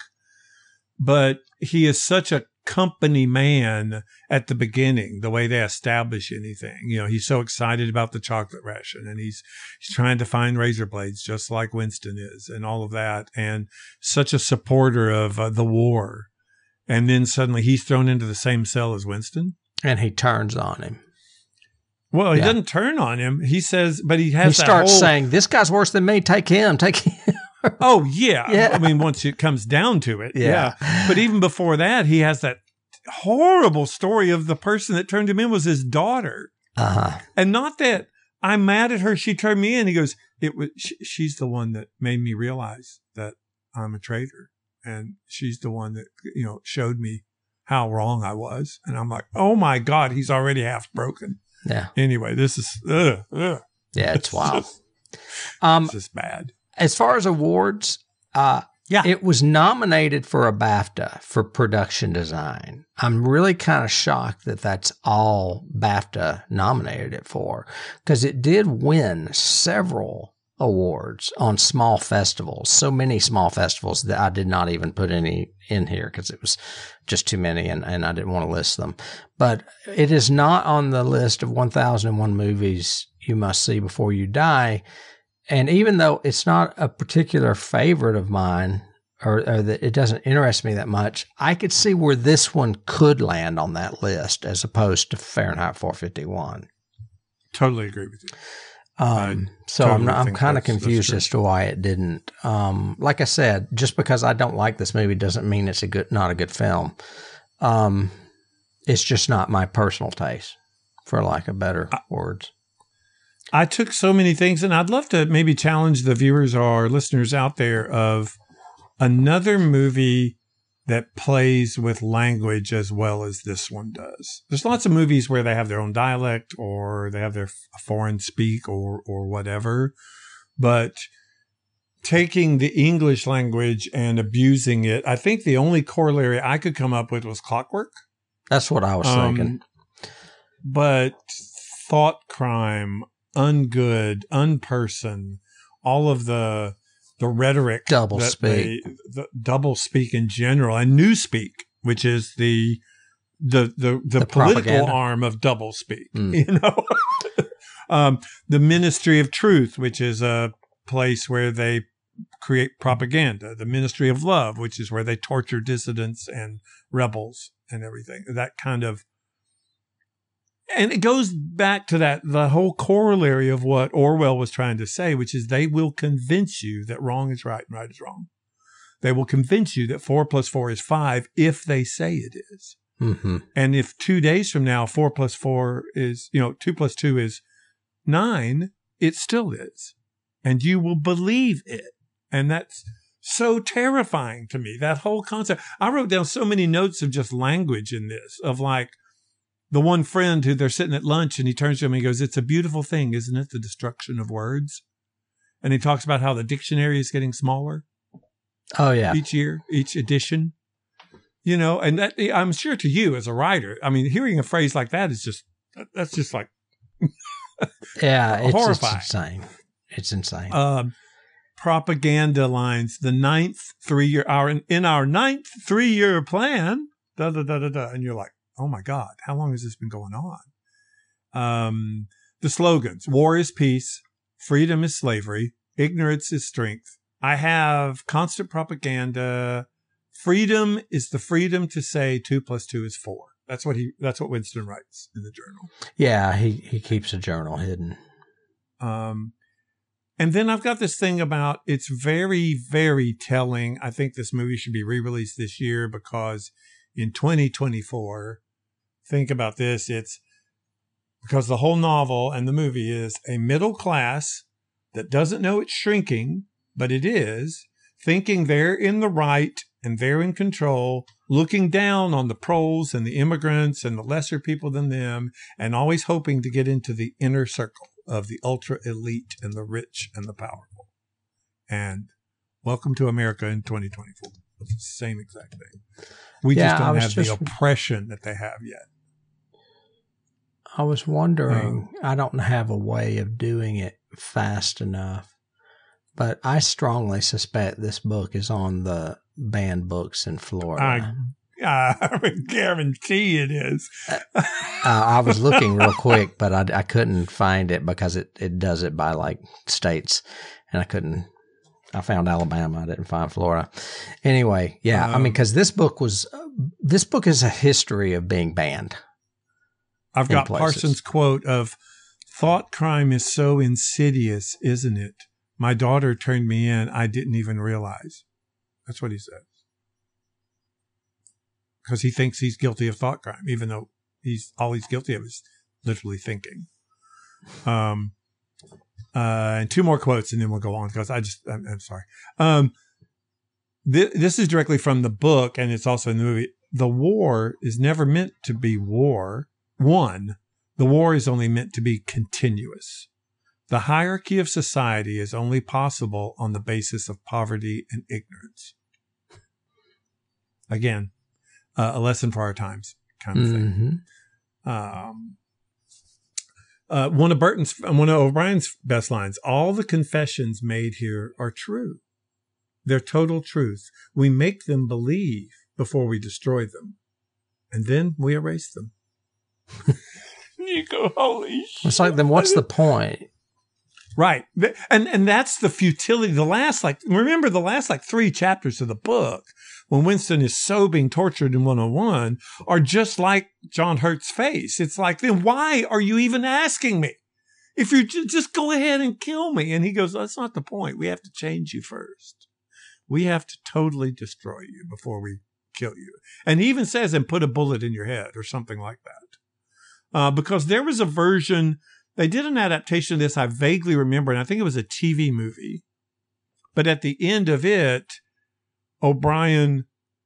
but he is such a company man at the beginning, the way they establish anything. You know, he's so excited about the chocolate ration, and he's trying to find razor blades just like Winston is, and all of that, and such a supporter of the war. And then suddenly he's thrown into the same cell as Winston. And he turns on him. Well, he doesn't turn on him. He says, but he has He starts saying, "This guy's worse than me. Take him. Take him." Oh, yeah. I mean, once it comes down to it. Yeah. But even before that, he has that horrible story of the person that turned him in was his daughter. And not that I'm mad at her, she turned me in. He goes, she's the one that made me realize that I'm a traitor. And she's the one that, showed me how wrong I was. And I'm like, oh my God, he's already half broken. Yeah. Anyway, this is, yeah, it's wild. It's just bad. As far as awards, it was nominated for a BAFTA for production design. I'm really kind of shocked that that's all BAFTA nominated it for, because it did win several awards on small festivals. So many small festivals that I did not even put any in here because it was just too many, and I didn't want to list them. But it is not on the list of 1001 movies you must see before you die. And even though it's not a particular favorite of mine, or that it doesn't interest me that much, I could see where this one could land on that list as opposed to Fahrenheit 451. Totally agree with you. So I'm kind of confused as to why it didn't. Like I said, just because I don't like this movie doesn't mean it's not a good film. It's just not my personal taste, for lack of better words. I took so many things, and I'd love to maybe challenge the viewers or listeners out there of another movie that plays with language as well as this one does. There's lots of movies where they have their own dialect or they have their foreign speak or whatever, but taking the English language and abusing it, I think the only corollary I could come up with was Clockwork. That's what I was thinking. But thought crime, ungood, unperson, all of the rhetoric, double speak, the double speak in general, and newspeak, which is the political propaganda arm of double speak. The Ministry of Truth, which is a place where they create propaganda. The Ministry of Love, which is where they torture dissidents and rebels and everything. That kind of. And it goes back to the whole corollary of what Orwell was trying to say, which is they will convince you that wrong is right and right is wrong. They will convince you that 4 + 4 is 5 if they say it is. Mm-hmm. And if 2 days from now, 4 + 4 is, 2 + 2 is 9, it still is. And you will believe it. And that's so terrifying to me, that whole concept. I wrote down so many notes of just language in this, of like, the one friend who they're sitting at lunch and he turns to him and he goes, "It's a beautiful thing, isn't it? The destruction of words." And he talks about how the dictionary is getting smaller. Oh, yeah. Each year, each edition, and that, I'm sure to you as a writer, I mean, hearing a phrase like that is that's just like, yeah, it's horrifying. Insane. It's insane. Propaganda lines, the ninth 3-year, in our ninth 3-year plan, da, da, da, da, da. And you're like, oh my God, how long has this been going on? The slogans: war is peace, freedom is slavery, ignorance is strength. I have constant propaganda. Freedom is the freedom to say 2 + 2 is 4. That's what Winston writes in the journal. Yeah, he keeps a journal hidden. And then I've got this thing about, it's very, very telling. I think this movie should be re-released this year because in 2024, think about this. It's because the whole novel and the movie is a middle class that doesn't know it's shrinking, but it is, thinking they're in the right and they're in control, looking down on the proles and the immigrants and the lesser people than them, and always hoping to get into the inner circle of the ultra elite and the rich and the powerful. And welcome to America in 2024. It's the same exact thing. We just don't have the oppression that they have yet. I was wondering, I don't have a way of doing it fast enough, but I strongly suspect this book is on the banned books in Florida. I would guarantee it is. I was looking real quick, but I couldn't find it because it does it by like states, and I found Alabama. I didn't find Florida. Anyway, yeah, I mean, because this book is a history of being banned. I've got Parsons' quote of, "Thought crime is so insidious, isn't it? My daughter turned me in. I didn't even realize." That's what he says. Because he thinks he's guilty of thought crime, even though all he's guilty of is literally thinking. And two more quotes, and then we'll go on, because I'm sorry. This is directly from the book, and it's also in the movie. The war is never meant to be war. The war is only meant to be continuous. The hierarchy of society is only possible on the basis of poverty and ignorance. Again, a lesson for our times, kind of thing. One of O'Brien's best lines: "All the confessions made here are true. They're total truth. We make them believe before we destroy them, and then we erase them." You go, holy shit. It's like, then what's the point? Right. And that's the futility. Remember the last 3 chapters of the book, when Winston is so being tortured in 101, are just like John Hurt's face. It's like, then why are you even asking me? If you just go ahead and kill me. And he goes, that's not the point. We have to change you first. We have to totally destroy you before we kill you. And he even says, and put a bullet in your head or something like that. Because there was a version, they did an adaptation of this, I vaguely remember, and I think it was a TV movie. But at the end of it, O'Brien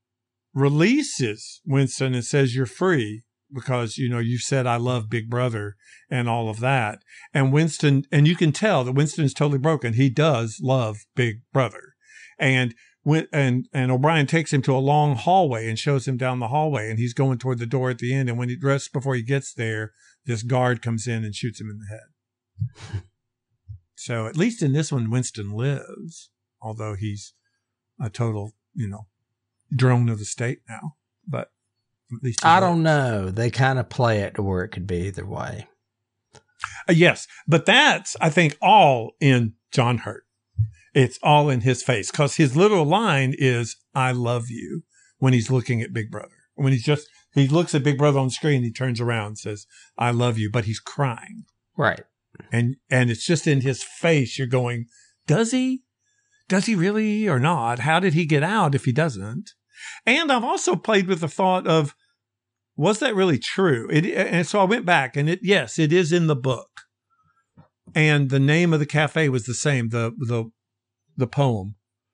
releases Winston and says, "You're free because, you said I love Big Brother," and all of that. And Winston, and you can tell that Winston is totally broken. He does love Big Brother. And O'Brien takes him to a long hallway and shows him down the hallway, and he's going toward the door at the end. And when before he gets there, this guard comes in and shoots him in the head. So at least in this one, Winston lives, although he's a total, drone of the state now. But at least I don't know. They kind of play it to where it could be either way. Yes, but that's, I think, all in John Hurt. It's all in his face, because his literal line is, "I love you," when he's looking at Big Brother. When he looks at Big Brother on the screen, he turns around and says, "I love you," but he's crying. Right. And it's just in his face. You're going, does he? Does he really or not? How did he get out if he doesn't? And I've also played with the thought of, was that really true? And so I went back, and yes, it is in the book. And the name of the cafe was the same, the poem,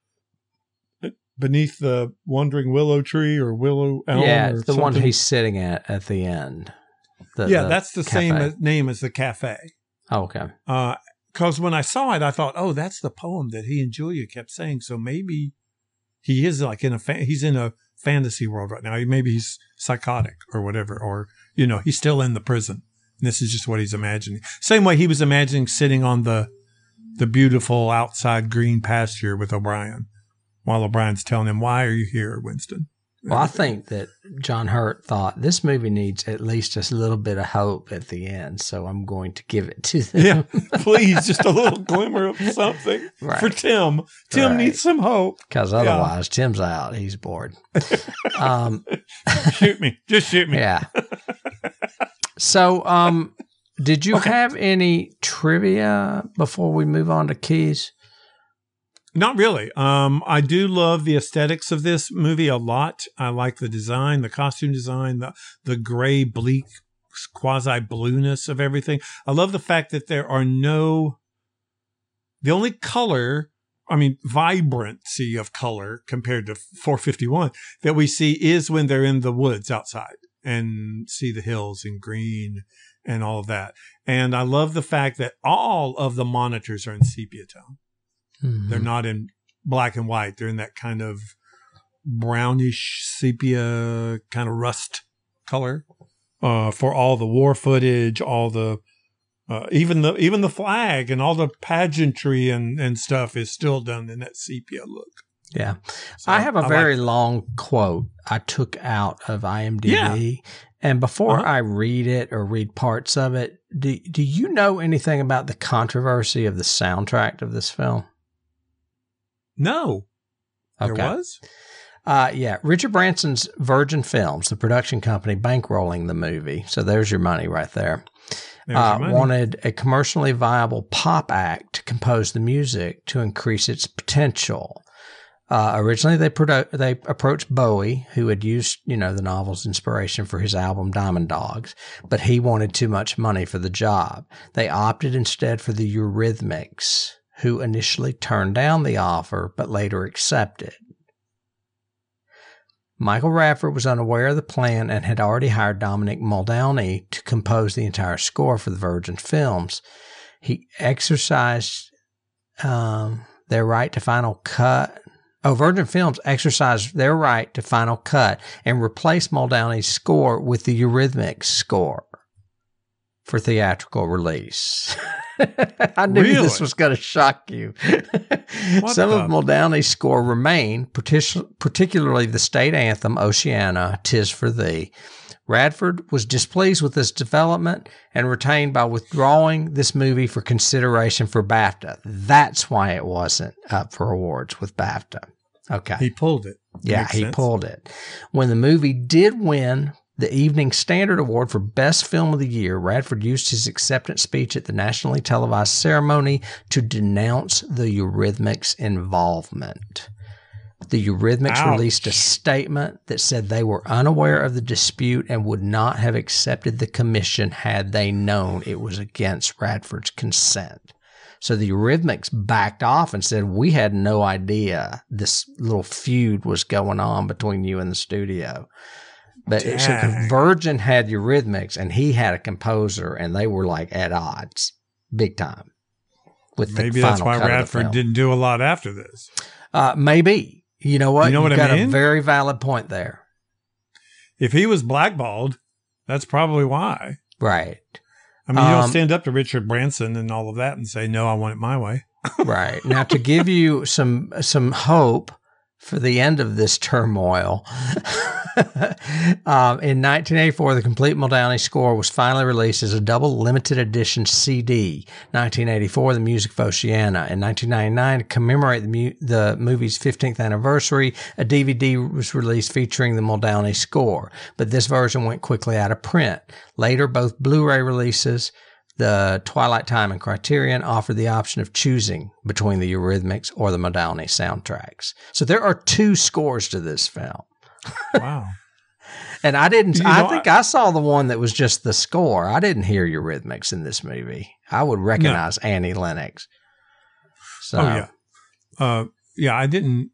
"Beneath the Wandering Willow Tree" or Willow Elm. Yeah, it's the one he's sitting at the end. That's the same name as the cafe. Oh, okay. Because when I saw it, I thought, oh, that's the poem that he and Julia kept saying. So maybe he is like he's in a fantasy world right now. Maybe he's psychotic or whatever, or, he's still in the prison. And this is just what he's imagining. Same way he was imagining sitting on the beautiful outside green pasture with O'Brien, while O'Brien's telling him, "Why are you here, Winston?" Well, I think that John Hurt thought this movie needs at least just a little bit of hope at the end, so I'm going to give it to them. Yeah, please, just a little glimmer of something for Tim. Tim needs some hope. Because otherwise, Tim's out. He's bored. Shoot me. Just shoot me. Yeah. So, did you have any trivia before we move on to keys? Not really. I do love the aesthetics of this movie a lot. I like the design, the costume design, the gray, bleak, quasi-blueness of everything. I love the fact that there The only color, vibrancy of color compared to 451 that we see is when they're in the woods outside and see the hills in green and all of that. And I love the fact that all of the monitors are in sepia tone. Mm-hmm. They're not in black and white. They're in that kind of brownish sepia kind of rust color for all the war footage, all the even the flag and all the pageantry and stuff is still done in that sepia look. Yeah. So I have a very long quote I took out of IMDb. Yeah. And before I read it or read parts of it, do you know anything about the controversy of the soundtrack of this film? No. Okay. There was? Yeah. Richard Branson's Virgin Films, the production company bankrolling the movie. So there's your money right there. Wanted a commercially viable pop act to compose the music to increase its potential. Originally, they approached Bowie, who had used, the novel's inspiration for his album Diamond Dogs, but he wanted too much money for the job. They opted instead for the Eurythmics, who initially turned down the offer, but later accepted. Michael Radford was unaware of the plan and had already hired Dominic Muldowney to compose the entire score for the Virgin Films. He exercised their right to final cut. Virgin Films exercised their right to final cut and replaced Muldowney's score with the Eurythmics score for theatrical release. I knew this was going to shock you. Some of Muldowney's score remain, particularly the state anthem, Oceana, 'Tis for Thee. Radford was displeased with this development and retained by withdrawing this movie for consideration for BAFTA. That's why it wasn't up for awards with BAFTA. Okay. He pulled it. Yeah, he pulled it. When the movie did win the Evening Standard Award for Best Film of the Year, Radford used his acceptance speech at the nationally televised ceremony to denounce the Eurythmics' involvement. The Eurythmics released a statement that said they were unaware of the dispute and would not have accepted the commission had they known it was against Radford's consent. So the Eurythmics backed off and said, we had no idea this little feud was going on between you and the studio. But Virgin had Eurythmics and he had a composer and they were like at odds big time. Maybe that's why Radford didn't do a lot after this. Maybe. You know what? You've got a very valid point there. If he was blackballed, that's probably why. Right. You don't stand up to Richard Branson and all of that and say, no, I want it my way. Right. Now, to give you some hope for the end of this turmoil, in 1984, the complete Muldowney score was finally released as a double limited edition CD. 1984, the music of Oceana. In 1999, to commemorate the movie's 15th anniversary, a DVD was released featuring the Muldowney score, but this version went quickly out of print. Later, both Blu-ray releases, the Twilight Time and Criterion, offered the option of choosing between the Eurythmics or the Muldowney soundtracks. So there are two scores to this film. Wow. And I didn't, I think I saw the one that was just the score. I didn't hear Eurythmics in this movie. I would recognize Annie Lennox. So, I didn't,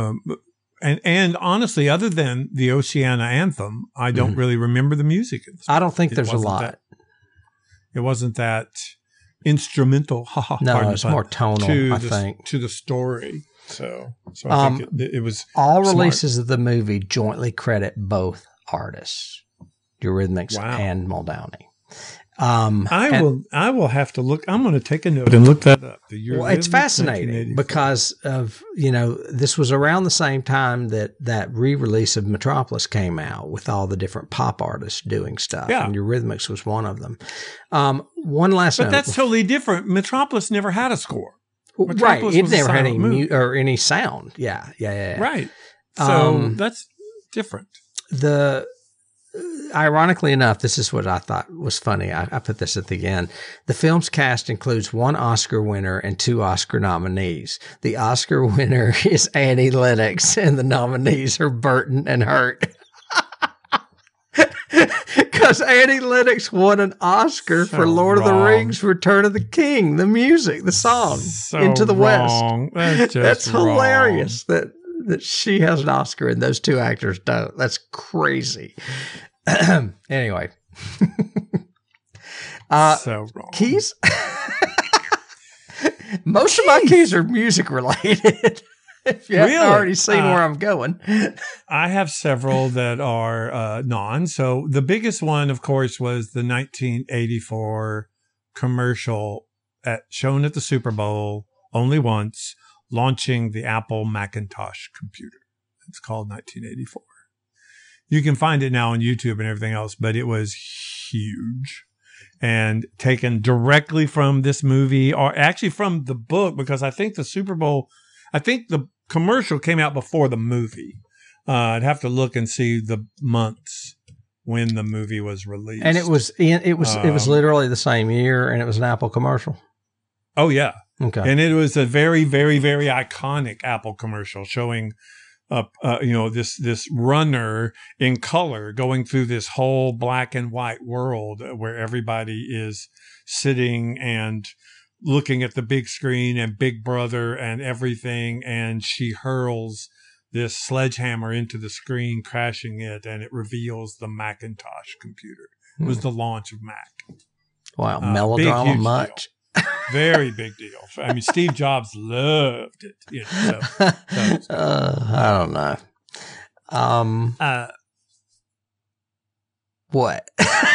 and honestly, other than the Oceana anthem, I don't really remember the music. I don't think there's a lot. It wasn't that instrumental. No, it's more tonal, I think. To the story. So I think it was all smart. Releases of the movie jointly credit both artists, Eurythmics and Muldowney. I will have to look. I'm going to take a note and look that up. Well, it's fascinating because of, this was around the same time that re-release of Metropolis came out with all the different pop artists doing stuff. Yeah. And Eurythmics was one of them. One last note. But that's totally different. Metropolis never had a score. Metropolis it never had any sound. Yeah. Right. So that's different. Ironically enough, this is what I thought was funny. I put this at the end. The film's cast includes one Oscar winner and two Oscar nominees. The Oscar winner is Annie Lennox, and the nominees are Burton and Hurt. Because Annie Lennox won an Oscar for Lord of the Rings, Return of the King, the music, the song, Into the wrong. West. That's hilarious that she has an Oscar and those two actors don't. That's crazy. Anyway. So wrong. Keys? Most of my keys are music related. If you haven't already seen where I'm going. I have several that are non. So the biggest one, of course, was the 1984 commercial shown at the Super Bowl only once, launching the Apple Macintosh computer. It's called 1984. You can find it now on YouTube and everything else, but it was huge and taken directly from this movie, or actually from the book, because I think the commercial came out before the movie. I'd have to look and see the months when the movie was released. And it was literally the same year, and it was an Apple commercial. Oh yeah. Okay. And it was a very, very, very iconic Apple commercial showing this runner in color going through this whole black and white world where everybody is sitting and looking at the big screen and Big Brother and everything, and she hurls this sledgehammer into the screen, crashing it, and it reveals the Macintosh computer. It was the launch of Mac. Wow, melodrama much. Very big deal. I mean, Steve Jobs loved it. I don't know. What?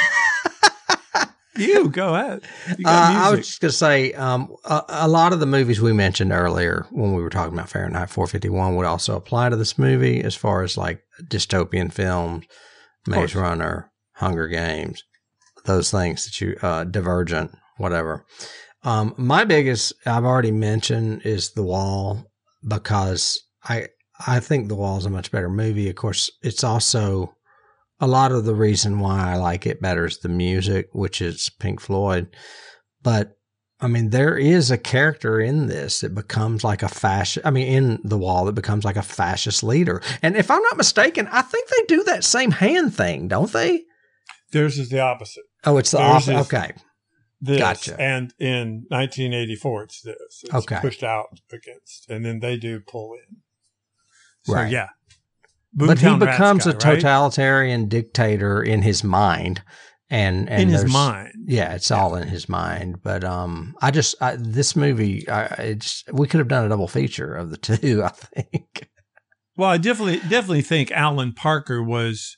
You go ahead. I was just going to say, a lot of the movies we mentioned earlier when we were talking about Fahrenheit 451 would also apply to this movie, as far as like dystopian films, Maze Runner, Hunger Games, those things that you, Divergent, whatever. My biggest, I've already mentioned, is The Wall, because I think The Wall is a much better movie. Of course, it's also a lot of the reason why I like it better is the music, which is Pink Floyd. But I mean, there is a character in this that becomes like a fascist. I mean, in The Wall, that becomes like a fascist leader. And if I'm not mistaken, I think they do that same hand thing, don't they? Theirs is the opposite. Oh, it's the opposite. Okay. This, gotcha. And in 1984, it's this. It's pushed out against, and then they do pull in. So, right. Yeah. But he becomes a totalitarian dictator in his mind. And in his mind. Yeah, it's all in his mind. But this movie, we could have done a double feature of the two, I think. Well, I definitely think Alan Parker was,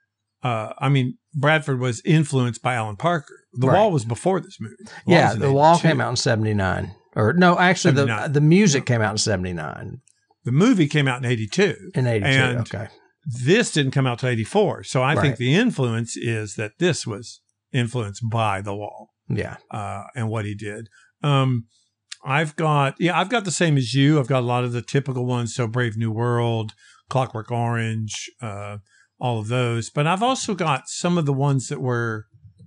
Bradford was influenced by Alan Parker. The Wall was before this movie. The Wall came out in 79. Or no, actually, the music came out in 79. The movie came out in 82. In 82, and okay. This didn't come out till 84. So I think the influence is that this was influenced by The Wall. Yeah. And what he did. I've got the same as you. I've got a lot of the typical ones. So Brave New World, Clockwork Orange, all of those. But I've also got some of the ones that were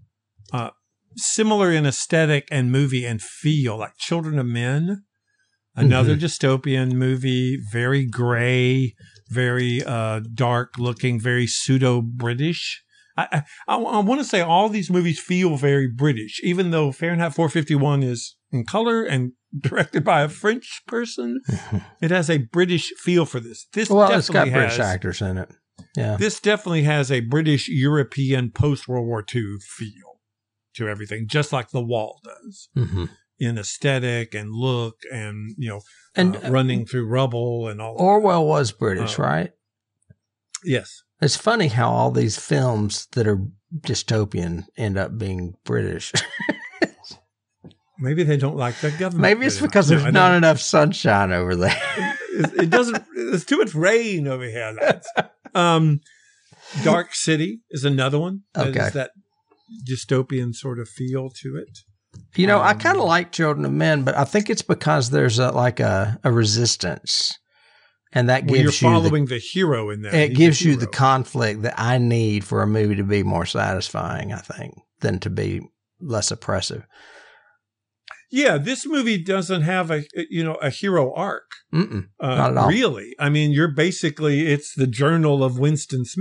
similar in aesthetic and movie and feel, like Children of Men, another dystopian movie, very gray, very dark looking, very pseudo-British. I want to say all these movies feel very British, even though Fahrenheit 451 is in color and directed by a French person. It has a British feel for this. It's got British actors in it. Yeah. This definitely has a British European post-World War II feel to everything, just like The Wall does. Mm-hmm. In aesthetic and look and, running through rubble and all. Orwell was British, right? Yes. It's funny how all these films that are dystopian end up being British. Maybe they don't like the government. Maybe it's because there's not enough sunshine over there. It doesn't. There's too much rain over here, lads. Dark City is another one. That is that dystopian sort of feel to it. I kind of like Children of Men, but I think it's because there's a resistance, and that gives you're following the hero in that. It gives you the conflict that I need for a movie to be more satisfying, I think, than to be less oppressive. Yeah, this movie doesn't have a hero arc. Not at all. Really. I mean, it's the journal of Winston Smith.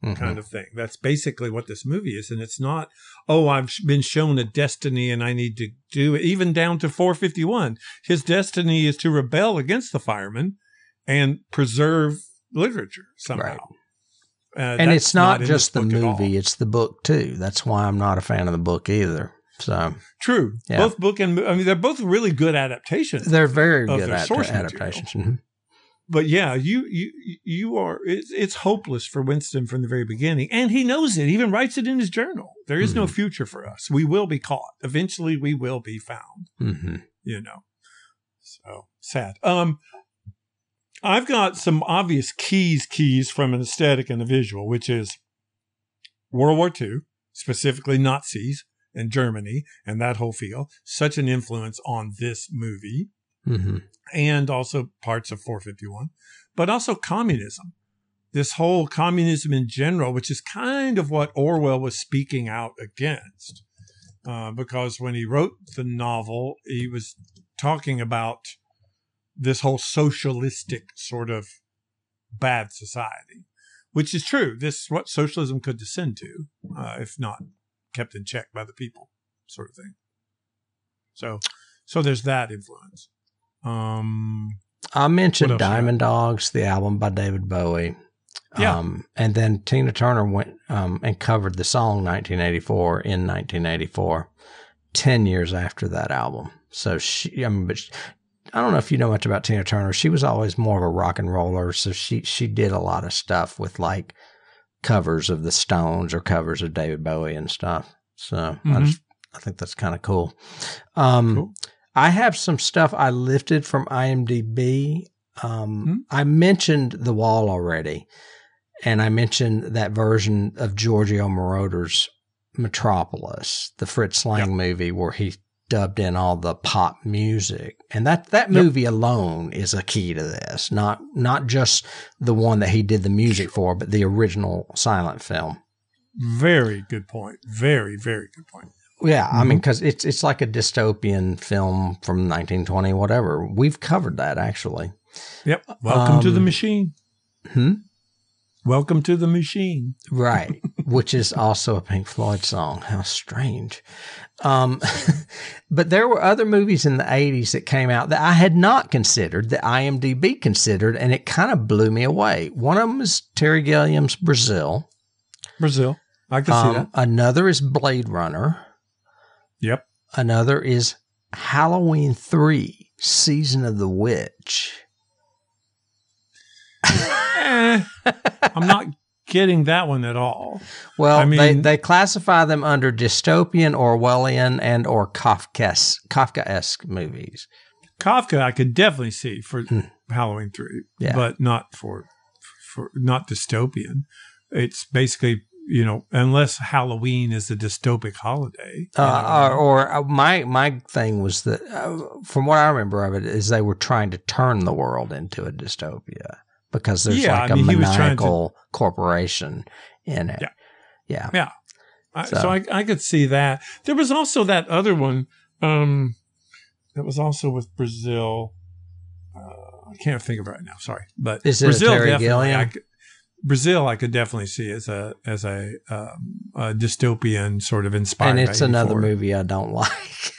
kind of thing. That's basically what this movie is. And it's not, I've been shown a destiny and I need to do it. Even down to 451. His destiny is to rebel against the firemen and preserve literature somehow. Right. And it's not just the movie, it's the book too. That's why I'm not a fan of the book either. So true. Yeah. Both book and they're both really good adaptations. They're very good adaptations. Mm-hmm. But yeah, you are. It's hopeless for Winston from the very beginning, and he knows it. He even writes it in his journal. There is no future for us. We will be caught. Eventually, we will be found. Mm-hmm. So sad. I've got some obvious keys from an aesthetic and a visual, which is World War II, specifically Nazis and Germany and that whole feel. Such an influence on this movie. Mm-hmm. And also parts of 451, but also communism. This whole communism in general, which is kind of what Orwell was speaking out against. Because when he wrote the novel, he was talking about this whole socialistic sort of bad society, which is true. This is what socialism could descend to, if not kept in check by the people, sort of thing. So there's that influence. I mentioned Diamond Dogs, the album by David Bowie. Yeah. And then Tina Turner went and covered the song 1984 in 1984, 10 years after that album. So I don't know if you know much about Tina Turner. She was always more of a rock and roller. So she did a lot of stuff with like covers of the Stones or covers of David Bowie and stuff. So I think that's kind of cool. Cool. I have some stuff I lifted from IMDb. I mentioned The Wall already, and I mentioned that version of Giorgio Moroder's Metropolis, the Fritz Lang movie where he dubbed in all the pop music. And that movie alone is a key to this, not just the one that he did the music for, but the original silent film. Very good point. Very, very good point. Yeah, I mean, because it's like a dystopian film from 1920, whatever. We've covered that, actually. Yep. Welcome to the Machine. Welcome to the Machine. Right, which is also a Pink Floyd song. How strange. But there were other movies in the 80s that came out that I had not considered, that IMDb considered, and it kind of blew me away. One of them is Terry Gilliam's Brazil. I can see that. Another is Blade Runner. Yep. Another is Halloween 3, Season of the Witch. I'm not getting that one at all. Well, I mean, they classify them under dystopian, Orwellian, and or Kafkaesque movies. Kafka, I could definitely see for Halloween 3, but not for not dystopian. It's basically, unless Halloween is a dystopic holiday. My thing was that, from what I remember of it, is they were trying to turn the world into a dystopia because there's a maniacal corporation in it. Yeah. So I could see that. There was also that other one that was also with Brazil. I can't think of it right now. Sorry, but is it Brazil Terry Gilliam? Brazil, I could definitely see as a dystopian sort of inspired. And it's another movie I don't like.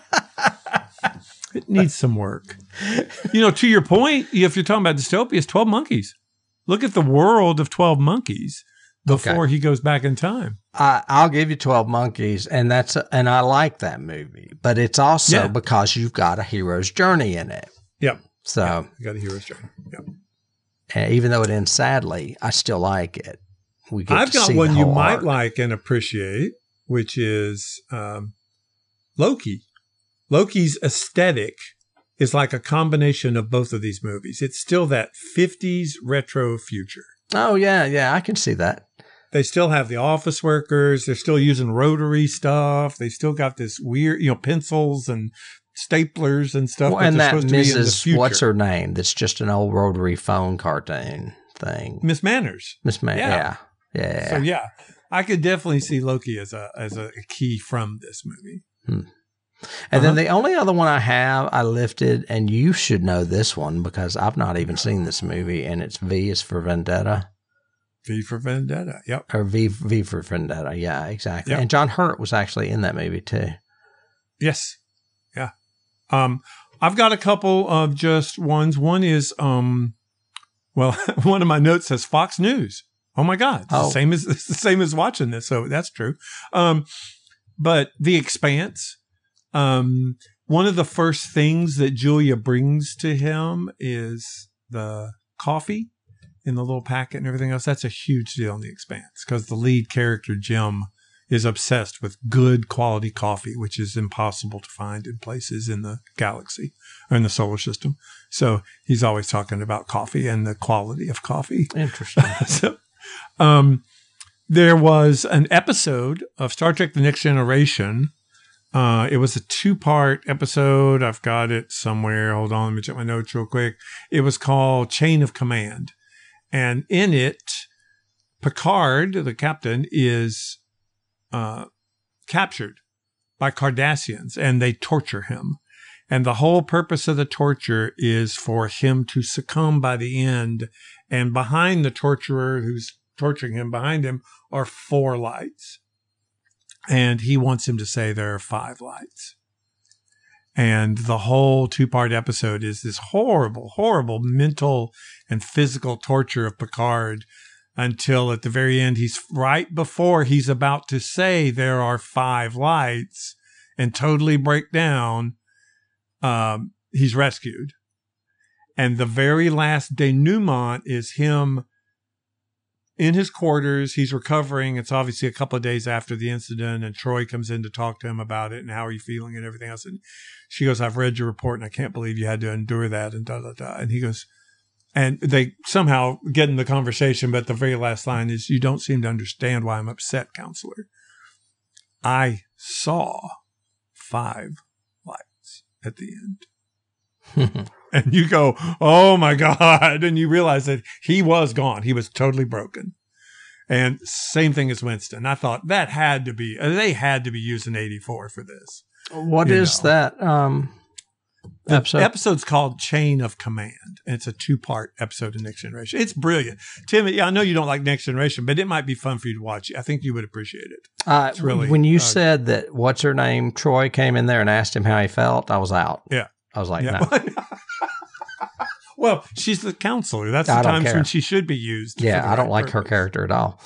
It needs some work. To your point, if you're talking about dystopia, it's 12 Monkeys. Look at the world of 12 Monkeys before he goes back in time. I'll give you 12 Monkeys, and I like that movie, but it's also because you've got a hero's journey in it. Yep. So you got a hero's journey. Yep. Even though it ends sadly, I still like it. I've got one you might like and appreciate, which is Loki. Loki's aesthetic is like a combination of both of these movies. It's still that 50s retro future. Oh, yeah, I can see that. They still have the office workers. They're still using rotary stuff. They still got this weird, pencils and staplers and stuff. Well, and that Mrs. What's her name? That's just an old rotary phone cartoon thing. Miss Manners. Yeah. So I could definitely see Loki as a key from this movie. And then the only other one I lifted, and you should know this one because I've not even seen this movie, and it's V is for Vendetta. V for Vendetta. Yep. Or V for Vendetta. Yeah, exactly. Yep. And John Hurt was actually in that movie too. Yes. Yeah. I've got a couple of just ones. One is, one of my notes says Fox News. Oh my God. It's the same as watching this. So that's true. But The Expanse, one of the first things that Julia brings to him is the coffee in the little packet and everything else. That's a huge deal in The Expanse because the lead character, Jim, is obsessed with good quality coffee, which is impossible to find in places in the galaxy or in the solar system. So he's always talking about coffee and the quality of coffee. Interesting. There was an episode of Star Trek The Next Generation. It was a 2-part episode. I've got it somewhere. Hold on, let me check my notes real quick. It was called Chain of Command. And in it, Picard, the captain, is captured by Cardassians, and they torture him. And the whole purpose of the torture is for him to succumb by the end. And behind the torturer who's torturing him, behind him are 4 lights. And he wants him to say there are 5 lights. And the whole 2-part episode is this horrible, horrible mental and physical torture of Picard until at the very end, he's right before he's about to say there are 5 lights and totally break down. He's rescued. And the very last denouement is him in his quarters. He's recovering. It's obviously a couple of days after the incident, and Troy comes in to talk to him about it and how are you feeling and everything else. And she goes, I've read your report and I can't believe you had to endure that and da-da-da. And he goes, and they somehow get in the conversation, but the very last line is, you don't seem to understand why I'm upset, counselor. I saw 5 lights at the end. And you go, oh my God. And you realize that he was gone. He was totally broken. And same thing as Winston. I thought that had to be, they had to be using 84 for this. What is that episode? The episode's called Chain of Command. And it's a 2-part episode of Next Generation. It's brilliant. Tim, I know you don't like Next Generation, but it might be fun for you to watch. I think you would appreciate it. It's really, when you said that, what's her name, Troy came in there and asked him how he felt, I was out. Yeah. I was like, yeah. no. Well, she's the counselor. That's the times when she should be used. Yeah, I don't like her character at all.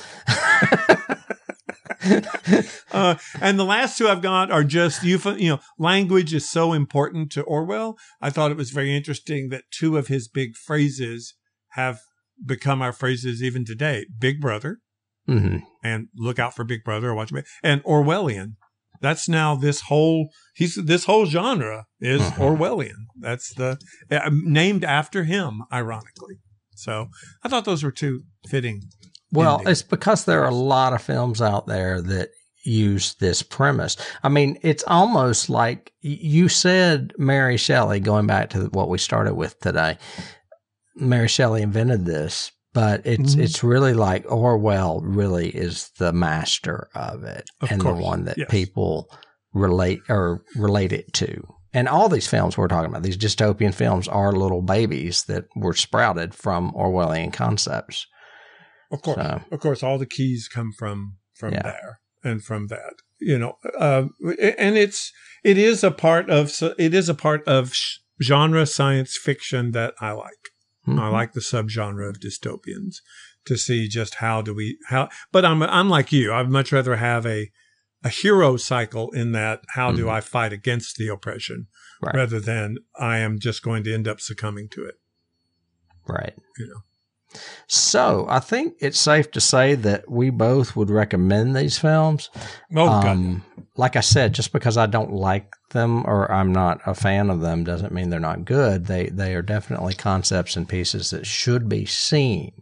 And the last 2 I've got are just, language is so important to Orwell. I thought it was very interesting that 2 of his big phrases have become our phrases even today. Big Brother, and look out for Big Brother, or watch me, and Orwellian. That's now this whole genre is Orwellian. That's named after him, ironically. So I thought those were 2 fitting. Well, it's because there are a lot of films out there that use this premise. I mean, it's almost like you said Mary Shelley, going back to what we started with today. Mary Shelley invented this, but it's really like Orwell really is the master of it, and the one that people relate it to. And all these films we're talking about, these dystopian films, are little babies that were sprouted from Orwellian concepts. Of course, all the keys come from there and from that, and it is a part of genre science fiction that I like. I like the subgenre of dystopians to see just but I'm like you. I'd much rather have a hero cycle in that. How do I fight against the oppression rather than I am just going to end up succumbing to it. Right. So I think it's safe to say that we both would recommend these films. Like I said, just because I don't like them or I'm not a fan of them doesn't mean they're not good. They are definitely concepts and pieces that should be seen.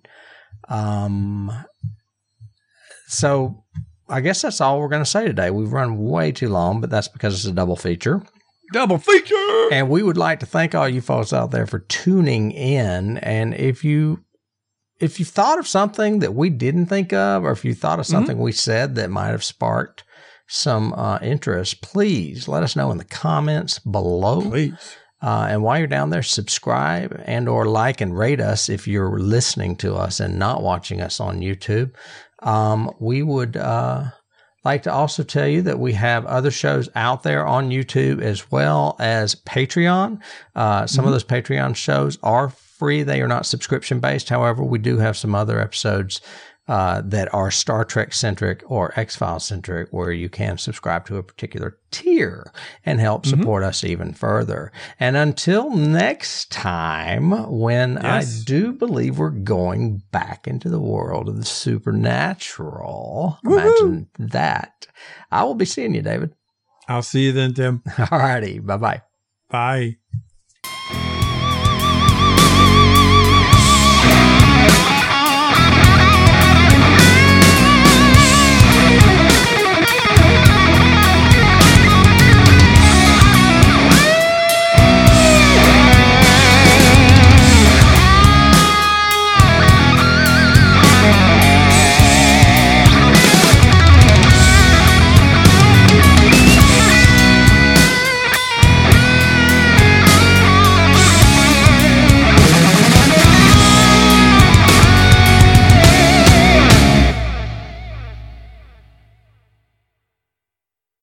So I guess that's all we're going to say today. We've run way too long, but that's because it's a double feature. Double feature! And we would like to thank all you folks out there for tuning in. And if you thought of something that we didn't think of, or if you thought of something we said that might have sparked some interest, please let us know in the comments below. Please. And while you're down there, subscribe and or like and rate us if you're listening to us and not watching us on YouTube. We would like to also tell you that we have other shows out there on YouTube as well as Patreon. Some of those Patreon shows are free. They are not subscription based. However, we do have some other episodes that are Star Trek centric or X-Files centric, where you can subscribe to a particular tier and help support us even further. And until next time, when I do believe we're going back into the world of the supernatural, imagine that. I will be seeing you, David. I'll see you then, Tim. All righty. Bye-bye. Bye.